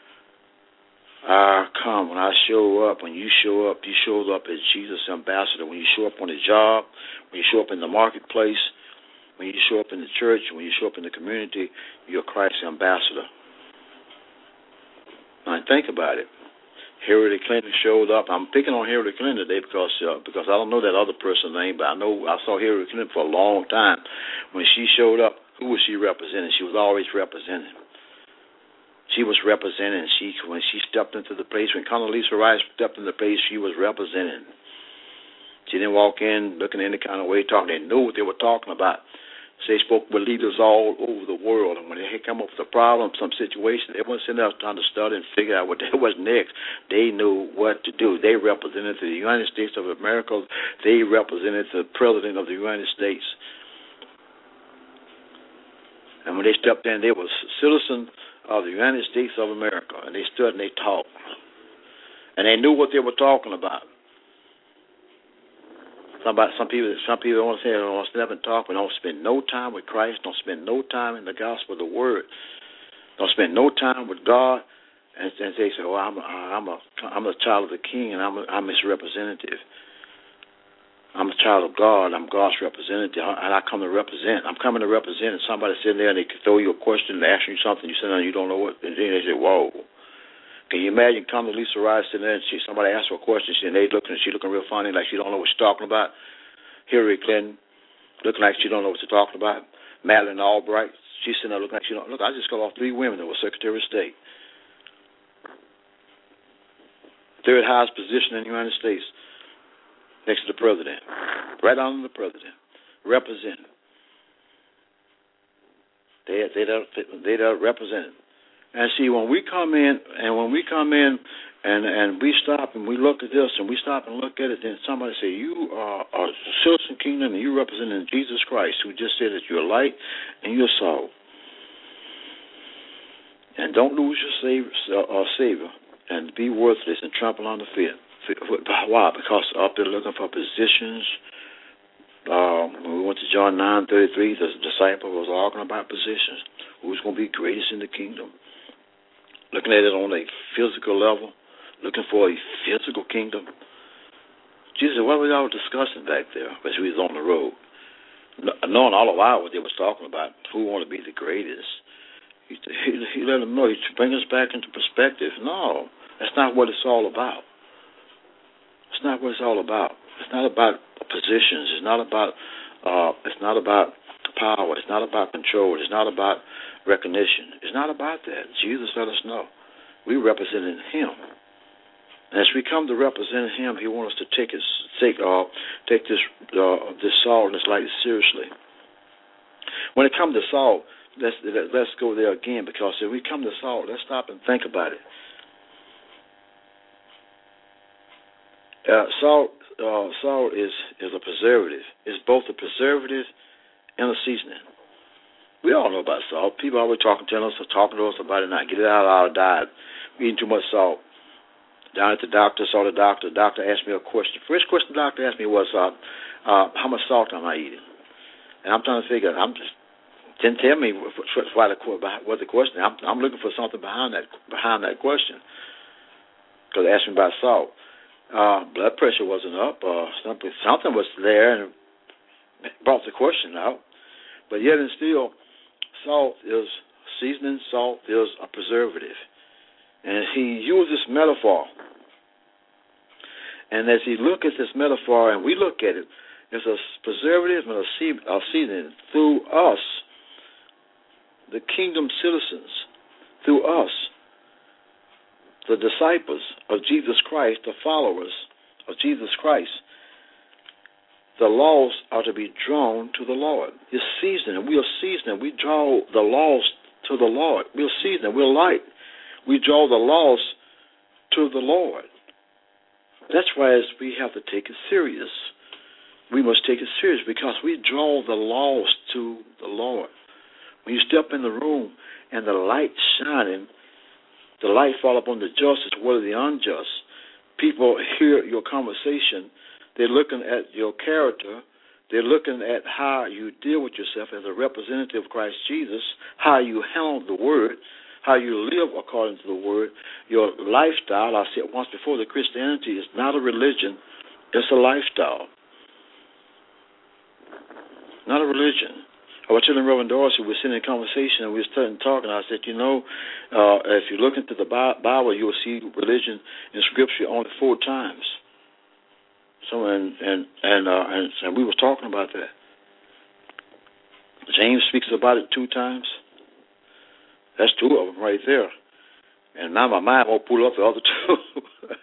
I come when I show up. When you show up as Jesus' ambassador. When you show up on the job, when you show up in the marketplace, when you show up in the church, when you show up in the community, you're Christ's ambassador. Now think about it. Hillary Clinton showed up. I'm picking on Hillary Clinton today because I don't know that other person's name, but I know I saw Hillary Clinton for a long time. When she showed up, who was she representing? She was always representing. She was representing. When she stepped into the place, when Condoleezza Rice stepped into the place, she was representing. She didn't walk in looking any kind of way, talking. They knew what they were talking about. So they spoke with leaders all over the world, and when they come up with a problem, some situation, they weren't sitting there trying to study and figure out what was next. They knew what to do. They represented the United States of America. They represented the President of the United States. And when they stepped in, they were citizens of the United States of America, and they stood and they talked. And they knew what they were talking about. Some people don't say, don't stand up and talk, but don't spend no time with Christ, don't spend no time in the gospel of the word, don't spend no time with God, and they say, "Oh, I'm a child of the King, and I'm his representative. I'm a child of God. I'm God's representative, and I come to represent. I'm coming to represent." And somebody sitting there and they throw you a question and ask you something, you sit there and you don't know what, and then they say, "Whoa." Can you imagine Condoleezza Rice sitting there and somebody asks her a question, and she looking real funny, like she don't know what she's talking about. Hillary Clinton looking like she don't know what she's talking about. Madeleine Albright, she's sitting there looking like she don't. Look, I just got off 3 women that were Secretary of State. Third highest position in the United States, next to the President, right under the President, representing. They're representing. And see, when we come in and we stop and we look at this and we stop and look at it, then somebody say, you are a citizen kingdom and you representing Jesus Christ, who just said that you're light and you're salt. And don't lose your Savior and be worthless and trample on the feet. Why? Because up there looking for positions. When we went to John 9:33, the disciple was talking about positions. Who's going to be greatest in the kingdom? Looking at it on a physical level, looking for a physical kingdom. Jesus, what were y'all discussing back there as we was on the road? Knowing all about what they was talking about, who want to be the greatest. He let them know. He bring us back into perspective. No, that's not what it's all about. It's not what it's all about. It's not about positions. It's not about power. It's not about control. It's not about recognition. It's not about that. Jesus let us know. We represented him. And as we come to represent him, he wants us to take this salt and this light seriously. When it comes to salt, let's go there again, because if we come to salt, let's stop and think about it. Salt is a preservative. It's both a preservative and a seasoning. We all know about salt. People always talking to us about it. Not get it out of our diet. We're eating too much salt. Down at the doctor, saw the doctor. The doctor asked me a question. First question the doctor asked me was, how much salt am I eating? And I'm trying to figure. Didn't tell me what the question. I'm looking for something behind that question. Because they asked me about salt. Blood pressure wasn't up. Something was there and brought the question out. But yet and still, salt is seasoning. Salt is a preservative. And he used this metaphor. And as he look at this metaphor and we look at it, it's a preservative and a seasoning through us, the kingdom citizens, through us, the disciples of Jesus Christ, the followers of Jesus Christ. The lost are to be drawn to the Lord. It's seasoning. We are seasoning. We draw the lost to the Lord. We're seasoning. We're light. We draw the lost to the Lord. That's why we have to take it serious. We must take it serious because we draw the lost to the Lord. When you step in the room and the light shining, the light fall upon the just as well as the unjust. People hear your conversation. They're looking at your character. They're looking at how you deal with yourself as a representative of Christ Jesus, how you handle the Word, how you live according to the Word, your lifestyle. I said once before that Christianity is not a religion, it's a lifestyle. Not a religion. I was telling Reverend Dorsey, we were sitting in conversation and we were starting talking. I said, if you look into the Bible, you will see religion in Scripture only 4 times. So and we were talking about that. James speaks about it 2 times. That's 2 of them right there. And now my mind won't pull up the other 2.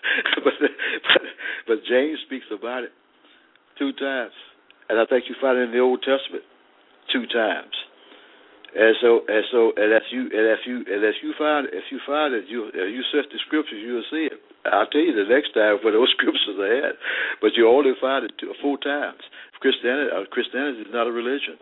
but James speaks about it 2 times. And I think you find it in the Old Testament 2 times. And if you find it, you search the Scriptures, you'll see it. I'll tell you the next time where those Scriptures are at, but you only find it 4 times. Christianity is not a religion.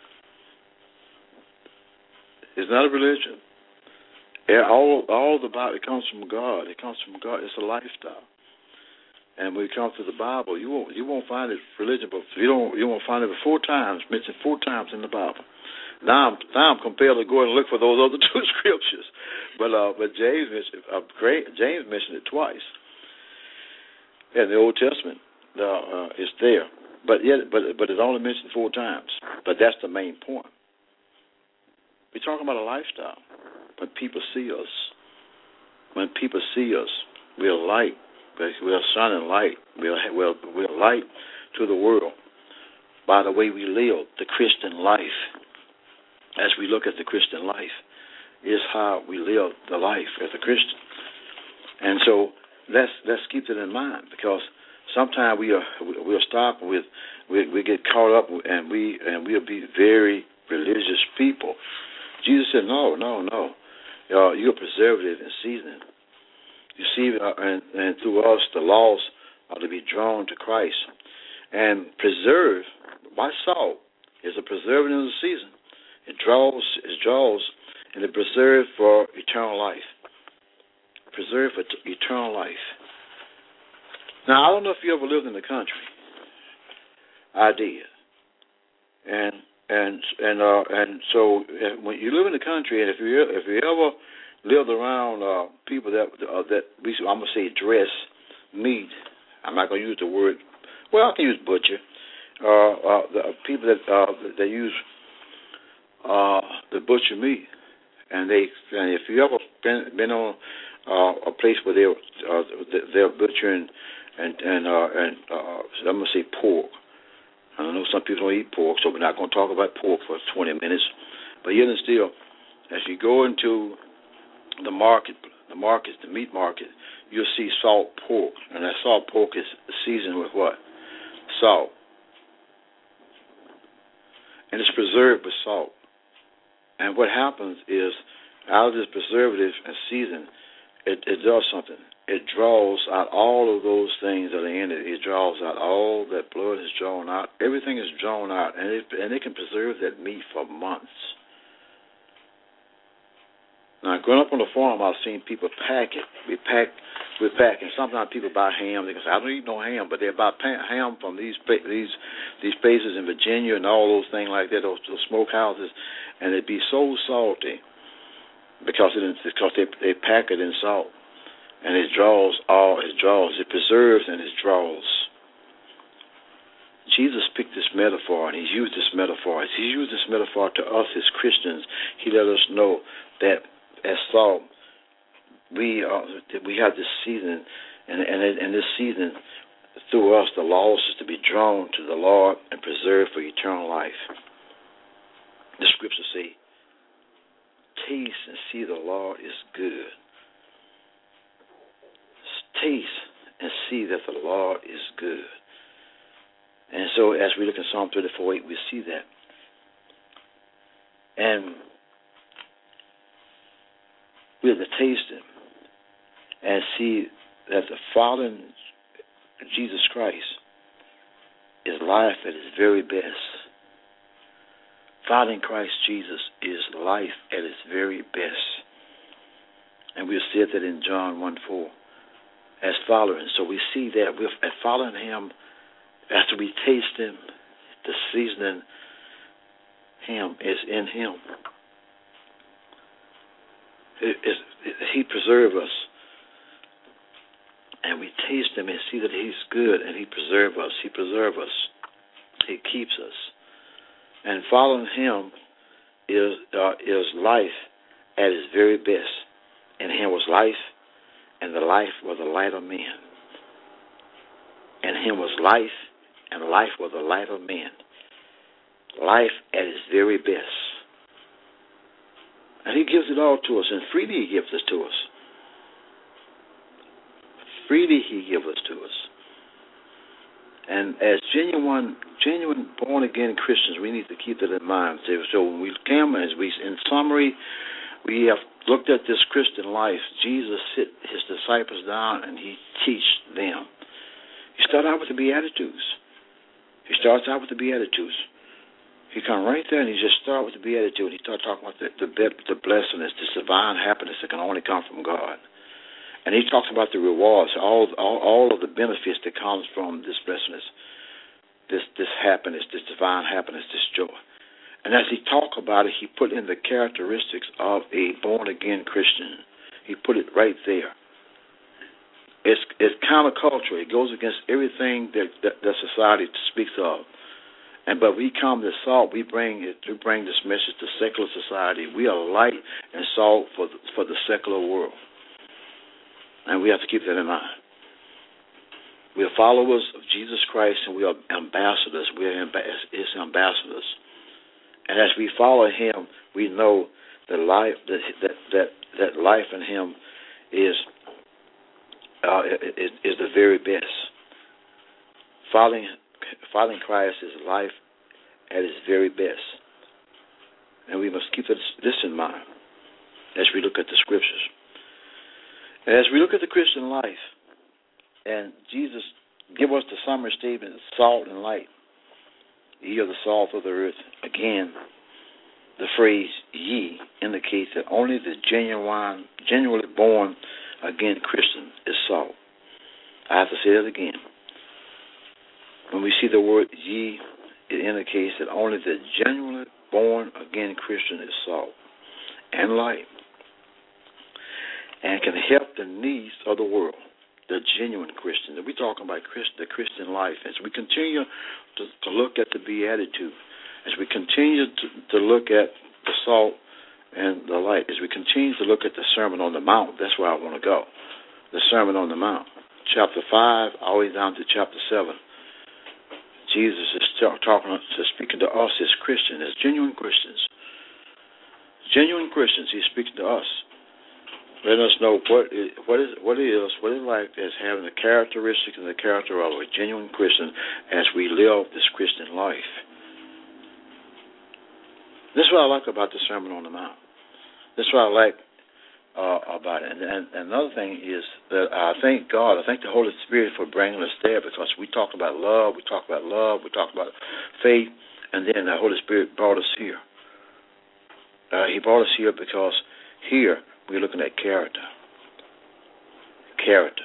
It's not a religion. All the Bible, it comes from God. It comes from God. It's a lifestyle. And when it comes to the Bible, you won't find it religion, but you won't find it 4 times, mentioned 4 times in the Bible. Now I'm compelled to go and look for those other 2 scriptures, but James mentioned it twice in the Old Testament. It's there, but it's only mentioned 4 times. But that's the main point. We're talking about a lifestyle. When people see us, we're light. We're shining light. We're light to the world by the way we live the Christian life. As we look at the Christian life, is how we live the life as a Christian. And so let's keep it in mind, because sometimes we'll stop with we get caught up and we'll be very religious people. Jesus said, no. You're preservative and seasoning. You see, and through us, the lost are to be drawn to Christ. And preserve, by salt, is a preservative in the season. It draws, and it preserves for eternal life. Preserve for eternal life. Now, I don't know if you ever lived in the country. I did. And so when you live in the country, and if you ever lived around people that I'm gonna say dress meat. I'm not gonna use the word. Well, I can use butcher. The people that use the butcher meat, and if you ever been on a place where they're butchering and I'm gonna say pork. I know some people don't eat pork, so we're not going to talk about pork for 20 minutes. But yet and still, as you go into the meat market, you'll see salt pork. And that salt pork is seasoned with what? Salt. And it's preserved with salt. And what happens is, out of this preservative and season, it does something. It draws out all of those things that are in it. It draws out all that blood is drawn out. Everything is drawn out, and it can preserve that meat for months. Now, growing up on the farm, I've seen people pack it. We pack We're packing. Sometimes people buy ham. They can say, "I don't eat no ham," but they buy ham from these places in Virginia and all those things like that, those smokehouses, and it'd be so salty because they pack it in salt, and it preserves and it draws. Jesus picked this metaphor, and He's used this metaphor. As He used this metaphor to us as Christians, He let us know that as salt, we have this season, and this season, through us, the lost is to be drawn to the Lord and preserved for eternal life. The scriptures say, taste and see the Lord is good. Taste and see that the Lord is good. And so as we look in Psalm 34:8, we see that. And we have to taste Him and see that the following Jesus Christ is life at its very best. Following Christ Jesus is life at its very best. And we said that in John 1:4 as following. So we see that we're following Him after we taste Him. The seasoning Him is in Him. He preserves us. And we taste Him and see that He's good, and He preserves us. He preserves us. He keeps us. And following Him is life at its very best. In Him was life, and the life was the light of men. In Him was life, and life was the light of men. Life at its very best. And He gives it all to us, and freely He gives it to us. Freely He gives it to us. And as genuine born-again Christians, we need to keep that in mind. So when we come, in summary, we have looked at this Christian life. Jesus sit His disciples down, and He teach them. He started out with the Beatitudes. He starts out with the Beatitudes. He come right there, and he just started with the Beatitude. He started talking about the blessedness, this divine happiness that can only come from God. And he talks about the rewards, all of the benefits that comes from this blessedness, this happiness, this divine happiness, this joy. And as he talked about it, he put in the characteristics of a born-again Christian. He put it right there. It's countercultural. It goes against everything that society speaks of. But we come to salt. We bring this message to secular society. We are light and salt for the secular world. And we have to keep that in mind. We are followers of Jesus Christ, and we are ambassadors. We are His ambassadors. And as we follow Him, we know that life that life in Him is the very best. Following Christ is life at its very best. And we must keep this in mind as we look at the Scriptures. And as we look at the Christian life, and Jesus give us the summary statement, salt and light. Ye are the salt of the earth. Again, the phrase ye indicates that only the genuinely born again Christian is salt. I have to say that again. When we see the word ye, it indicates that only the genuinely born again Christian is salt and light, and can help the needs of the world, the genuine Christian. We're talking about the Christian life. As we continue to look at the Beatitude, as we continue to look at the salt and the light, as we continue to look at the Sermon on the Mount, that's where I want to go. The Sermon on the Mount, chapter 5, all the way down to chapter 7. Jesus is speaking to us as Christians, as genuine Christians. Genuine Christians, He's speaking to us, letting us know what it is like as having the characteristics and the character of a genuine Christian as we live this Christian life. This is what I like about the Sermon on the Mount. This is what I like about it. And another thing is that I thank God, I thank the Holy Spirit for bringing us there, because we talk about love, we talk about faith, and then the Holy Spirit brought us here. He brought us here because here we're looking at character. character.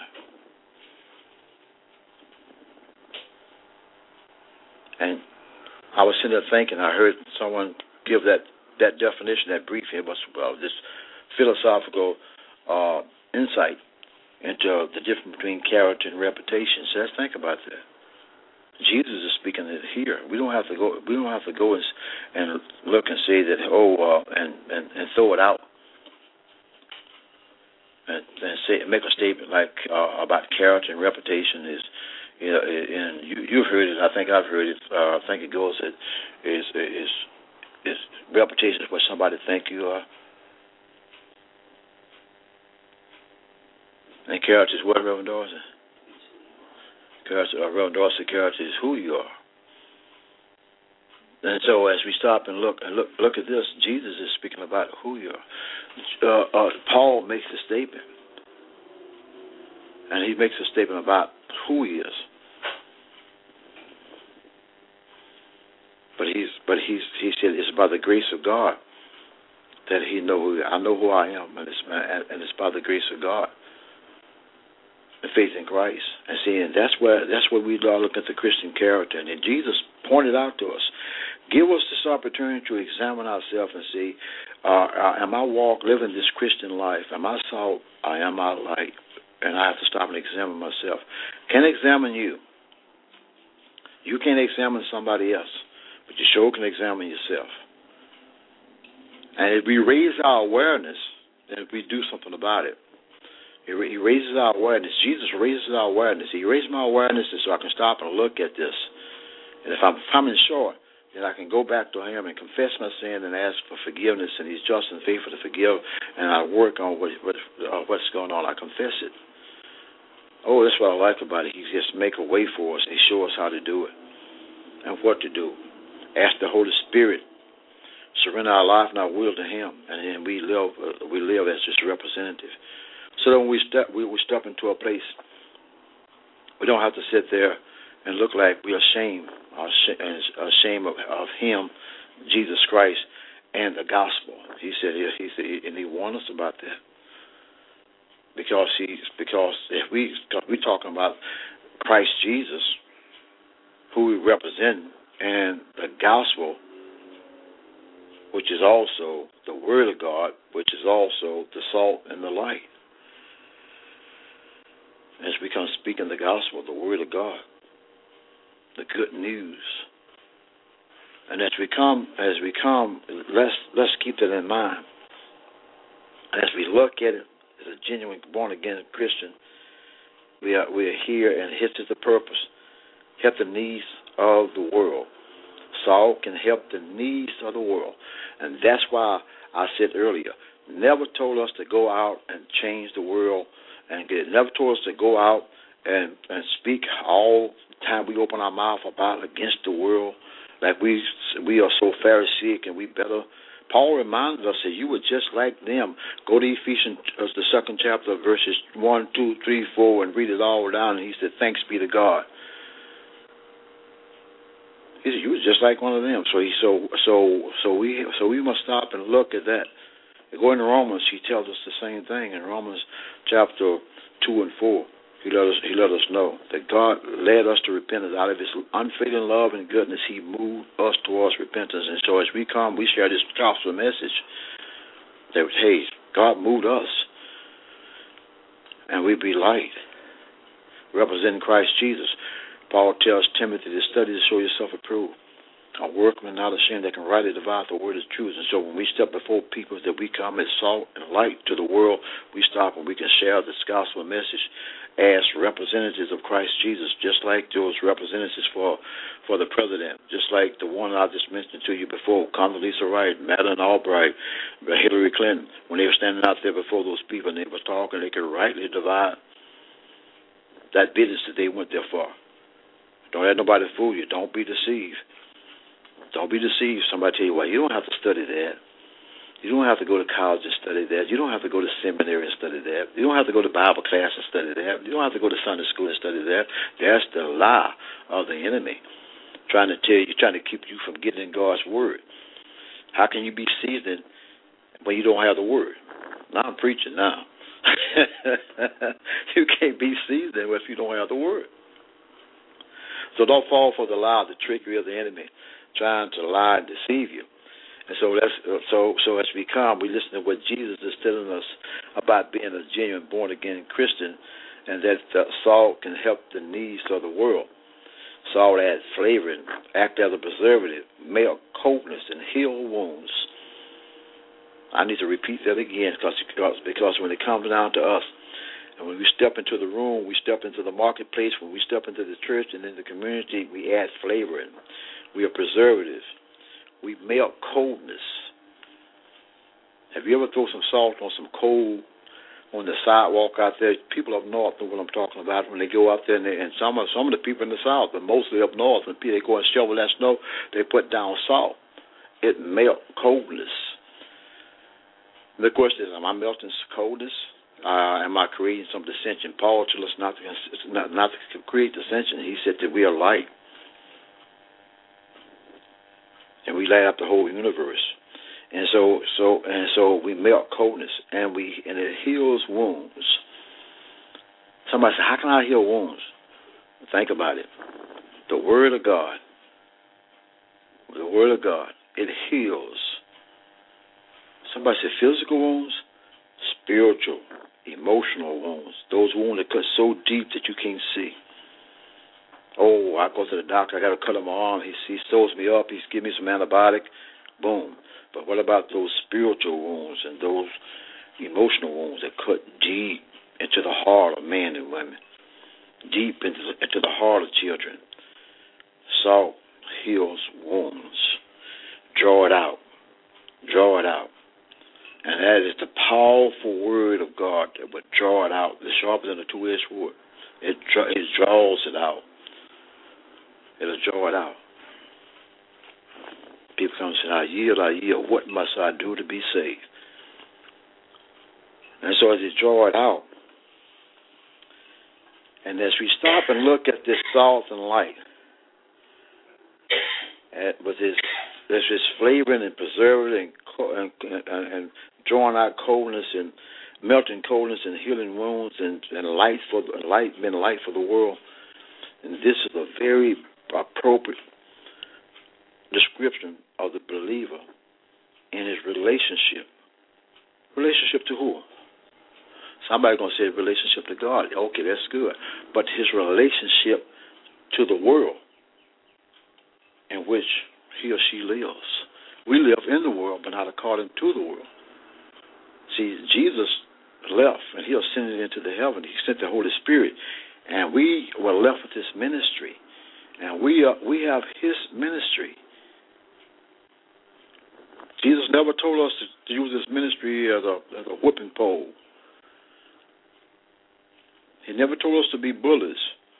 And I was sitting there thinking, I heard someone give that definition, that briefing. It was this philosophical insight into the difference between character and reputation. So let's think about that. Jesus is speaking it here. We don't have to go. We don't have to go and look and say that and throw it out and make a statement like about character and reputation is, you know, and you've heard it. I think I've heard it. I think it goes that is reputation is what somebody think you are, and character is what, Reverend Dorsey? Reverend Dorsey, character is who you are. And so as we stop and look at this, Jesus is speaking about who you are. Paul makes a statement, and he makes a statement about who he is. But he said it's by the grace of God that he I know who I am, and it's by the grace of God. The faith in Christ. And see, and that's where we look at the Christian character. And Jesus pointed out to us, give us this opportunity to examine ourselves and see, am I living this Christian life? Am I salt? Am I light? And I have to stop and examine myself. Can't examine you. You can't examine somebody else, but you sure can examine yourself. And if we raise our awareness, then we do something about it. He raises our awareness. Jesus raises our awareness. He raised my awareness so I can stop and look at this. And if I'm coming short, then I can go back to him and confess my sin and ask for forgiveness, and he's just and faithful to forgive, and I work on what's going on. I confess it. Oh, that's what I like about it. He just make a way for us. He shows us how to do it and what to do. Ask the Holy Spirit. Surrender our life and our will to him, and then we live as his representative. So that when we step into a place, we don't have to sit there and look like we're ashamed of him, Jesus Christ, and the gospel. He said, and he warned us about that. Because if we're talking about Christ Jesus, who we represent, and the gospel, which is also the word of God, which is also the salt and the light. As we come speaking the gospel, the word of God, the good news. And as we come, let's keep that in mind. As we look at it as a genuine born-again Christian, we are here, and this is the purpose. Help the needs of the world. Salt can help the needs of the world. And that's why I said earlier, never told us to go out and change the world. And never told us to go out and speak all the time we open our mouth about against the world, like we are so Pharisaic and we better. Paul reminded us that you were just like them. Go to Ephesians, the 2nd chapter, verses 1, 2, 3, 4, and read it all down. And he said, "Thanks be to God." He said, "You were just like one of them." So we must stop and look at that. Going to Romans, he tells us the same thing in Romans chapter 2 and 4. He let us know that God led us to repentance. Out of his unfailing love and goodness, he moved us towards repentance. And so as we come, we share this gospel message that, hey, God moved us, and we be light, representing Christ Jesus. Paul tells Timothy to study to show yourself approved, a workman not ashamed that can rightly divide the word of truth. And so when we step before people, that we come as salt and light to the world, we stop and we can share this gospel message as representatives of Christ Jesus, just like those representatives for the president, just like the one I just mentioned to you before, Condoleezza Rice, Madeleine Albright, Hillary Clinton. When they were standing out there before those people and they were talking, they could rightly divide that business that they went there for. Don't let nobody fool you. Don't be deceived. Don't be deceived. Somebody tell you, well, you don't have to study that. You don't have to go to college and study that. You don't have to go to seminary and study that. You don't have to go to Bible class and study that. You don't have to go to Sunday school and study that. That's the lie of the enemy, trying to keep you from getting in God's word. How can you be seasoned when you don't have the word? Now I'm preaching now. You can't be seasoned if you don't have the word. So don't fall for the lie, the trickery of the enemy, trying to lie and deceive you. And so as we come, we listen to what Jesus is telling us about being a genuine born-again Christian, and that salt can help the needs of the world. Salt adds flavor and act as a preservative, melt coldness, and heal wounds. I need to repeat that again because when it comes down to us, and when we step into the room, we step into the marketplace, when we step into the church and in the community, we add flavor and we are preservative. We melt coldness. Have you ever thrown some salt on some coal on the sidewalk out there? People up north know what I'm talking about when they go out there, and some of the people in the south, but mostly up north, when they go and shovel that snow, they put down salt. It melts coldness. The question is, am I melting coldness? Am I creating some dissension? Paul told us not to create dissension. He said that we are light, and we light up the whole universe. And so we melt coldness, and it heals wounds. Somebody said, how can I heal wounds? Think about it. The Word of God, it heals. Somebody said physical wounds, spiritual, emotional wounds. Those wounds that cut so deep that you can't see. Oh, I go to the doctor, I got a cut on my arm. He sews me up, he's giving me some antibiotic. Boom. But what about those spiritual wounds and those emotional wounds that cut deep into the heart of men and women, deep into the heart of children? Salt heals wounds. Draw it out. Draw it out. And that is the powerful word of God that would draw it out. It's sharper than a two-edged sword. It draws it out. It'll draw it out. People come and say, I yield. What must I do to be saved? And so as they draw it out, and as we stop and look at this salt and light, with this flavoring and preserving and drawing out coldness and melting coldness and healing wounds and light being light for the world, and this is a very appropriate description of the believer in his relationship. Relationship to who? Somebody's going to say relationship to God. Okay, that's good. But his relationship to the world in which he or she lives. We live in the world, but not according to the world. See, Jesus left, and he ascended into the heaven. He sent the Holy Spirit, and we were left with this ministry. And we have his ministry. Jesus never told us to use this ministry as a whipping pole. He never told us to be bullies.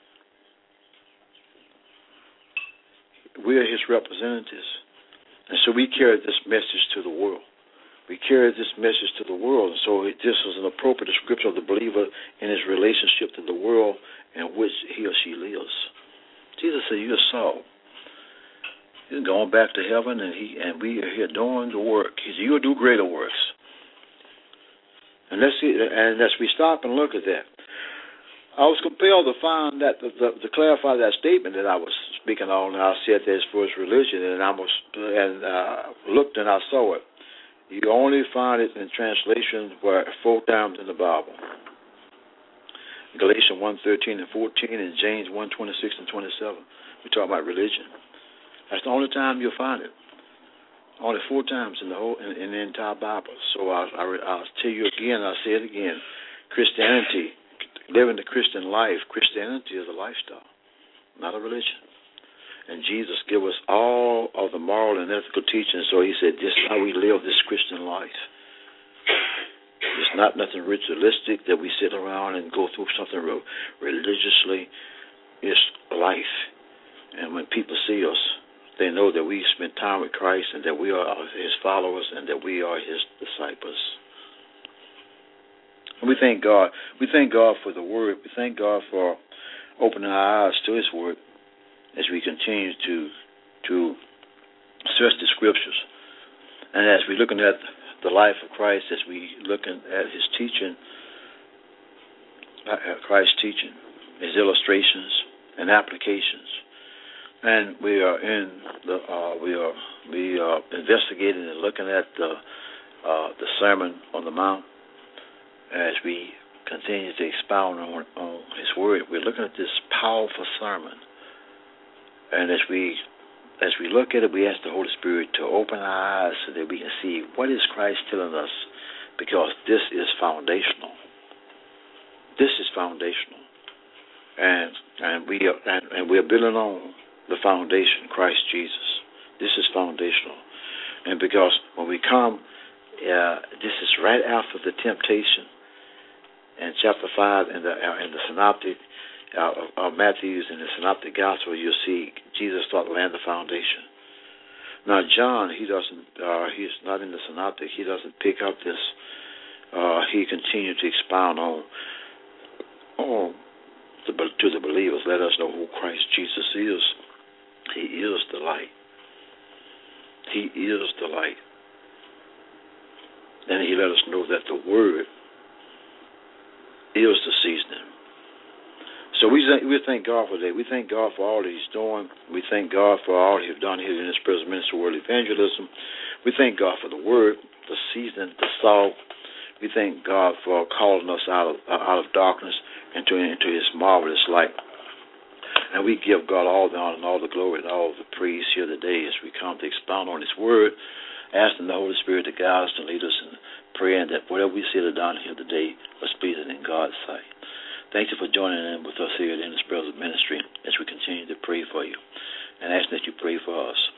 We are his representatives. And so we carry this message to the world. We carry this message to the world. And so this is an appropriate description of the believer in his relationship to the world in which he or she lives. Jesus said, you're salt. He's going back to heaven, and we are here doing the work. He said, you'll do greater works. And let's see, and as we stop and look at that, I was compelled to find that to clarify that statement that I was speaking on. And I said this for his religion, and I looked and I saw it. You only find it in translations where 4 times in the Bible. Galatians 1:13 and 14, and James 1:26 and 27. We talk about religion. That's the only time you'll find it. Only 4 times in the entire Bible. So I'll tell you again. I'll say it again. Christianity, living the Christian life. Christianity is a lifestyle, not a religion. And Jesus gave us all of the moral and ethical teachings. So he said, this is how we live this Christian life. It's not nothing ritualistic that we sit around and go through something religiously. It's life. And when people see us, they know that we spend time with Christ and that we are his followers and that we are his disciples. And we thank God. We thank God for the word. We thank God for opening our eyes to his word as we continue to search the scriptures. And as we're looking at the life of Christ, as we looking at his teaching, Christ's teaching, His illustrations and applications, and we are investigating and looking at the Sermon on the Mount as we continue to expound on His Word. We're looking at this powerful sermon, and as we look at it, we ask the Holy Spirit to open our eyes so that we can see what is Christ telling us, because this is foundational. This is foundational, and we are building on the foundation, Christ Jesus. This is foundational, and because when we come, this is right after the temptation in chapter 5 in the synoptic of Matthew's in the synoptic gospel. You'll see Jesus start laying the foundation. Now John, he's not in the synoptic. He doesn't pick up this. He continued to expound on to the believers. Let us know who Christ Jesus is. He is the light. He is the light. And He let us know that the Word is the seasoning. So we thank God for that. We thank God for all that He's doing. We thank God for all He's done here in this present ministry world evangelism. We thank God for the Word, the seasoning, the salt. We thank God for calling us out of darkness into His marvelous light. And we give God all the honor and all the glory and all the praise here today as we come to expound on His Word, asking the Holy Spirit to guide us, to lead us, and praying that whatever we see done here today was pleasing in God's sight. Thank you for joining in with us here in this present ministry as we continue to pray for you, and ask that you pray for us.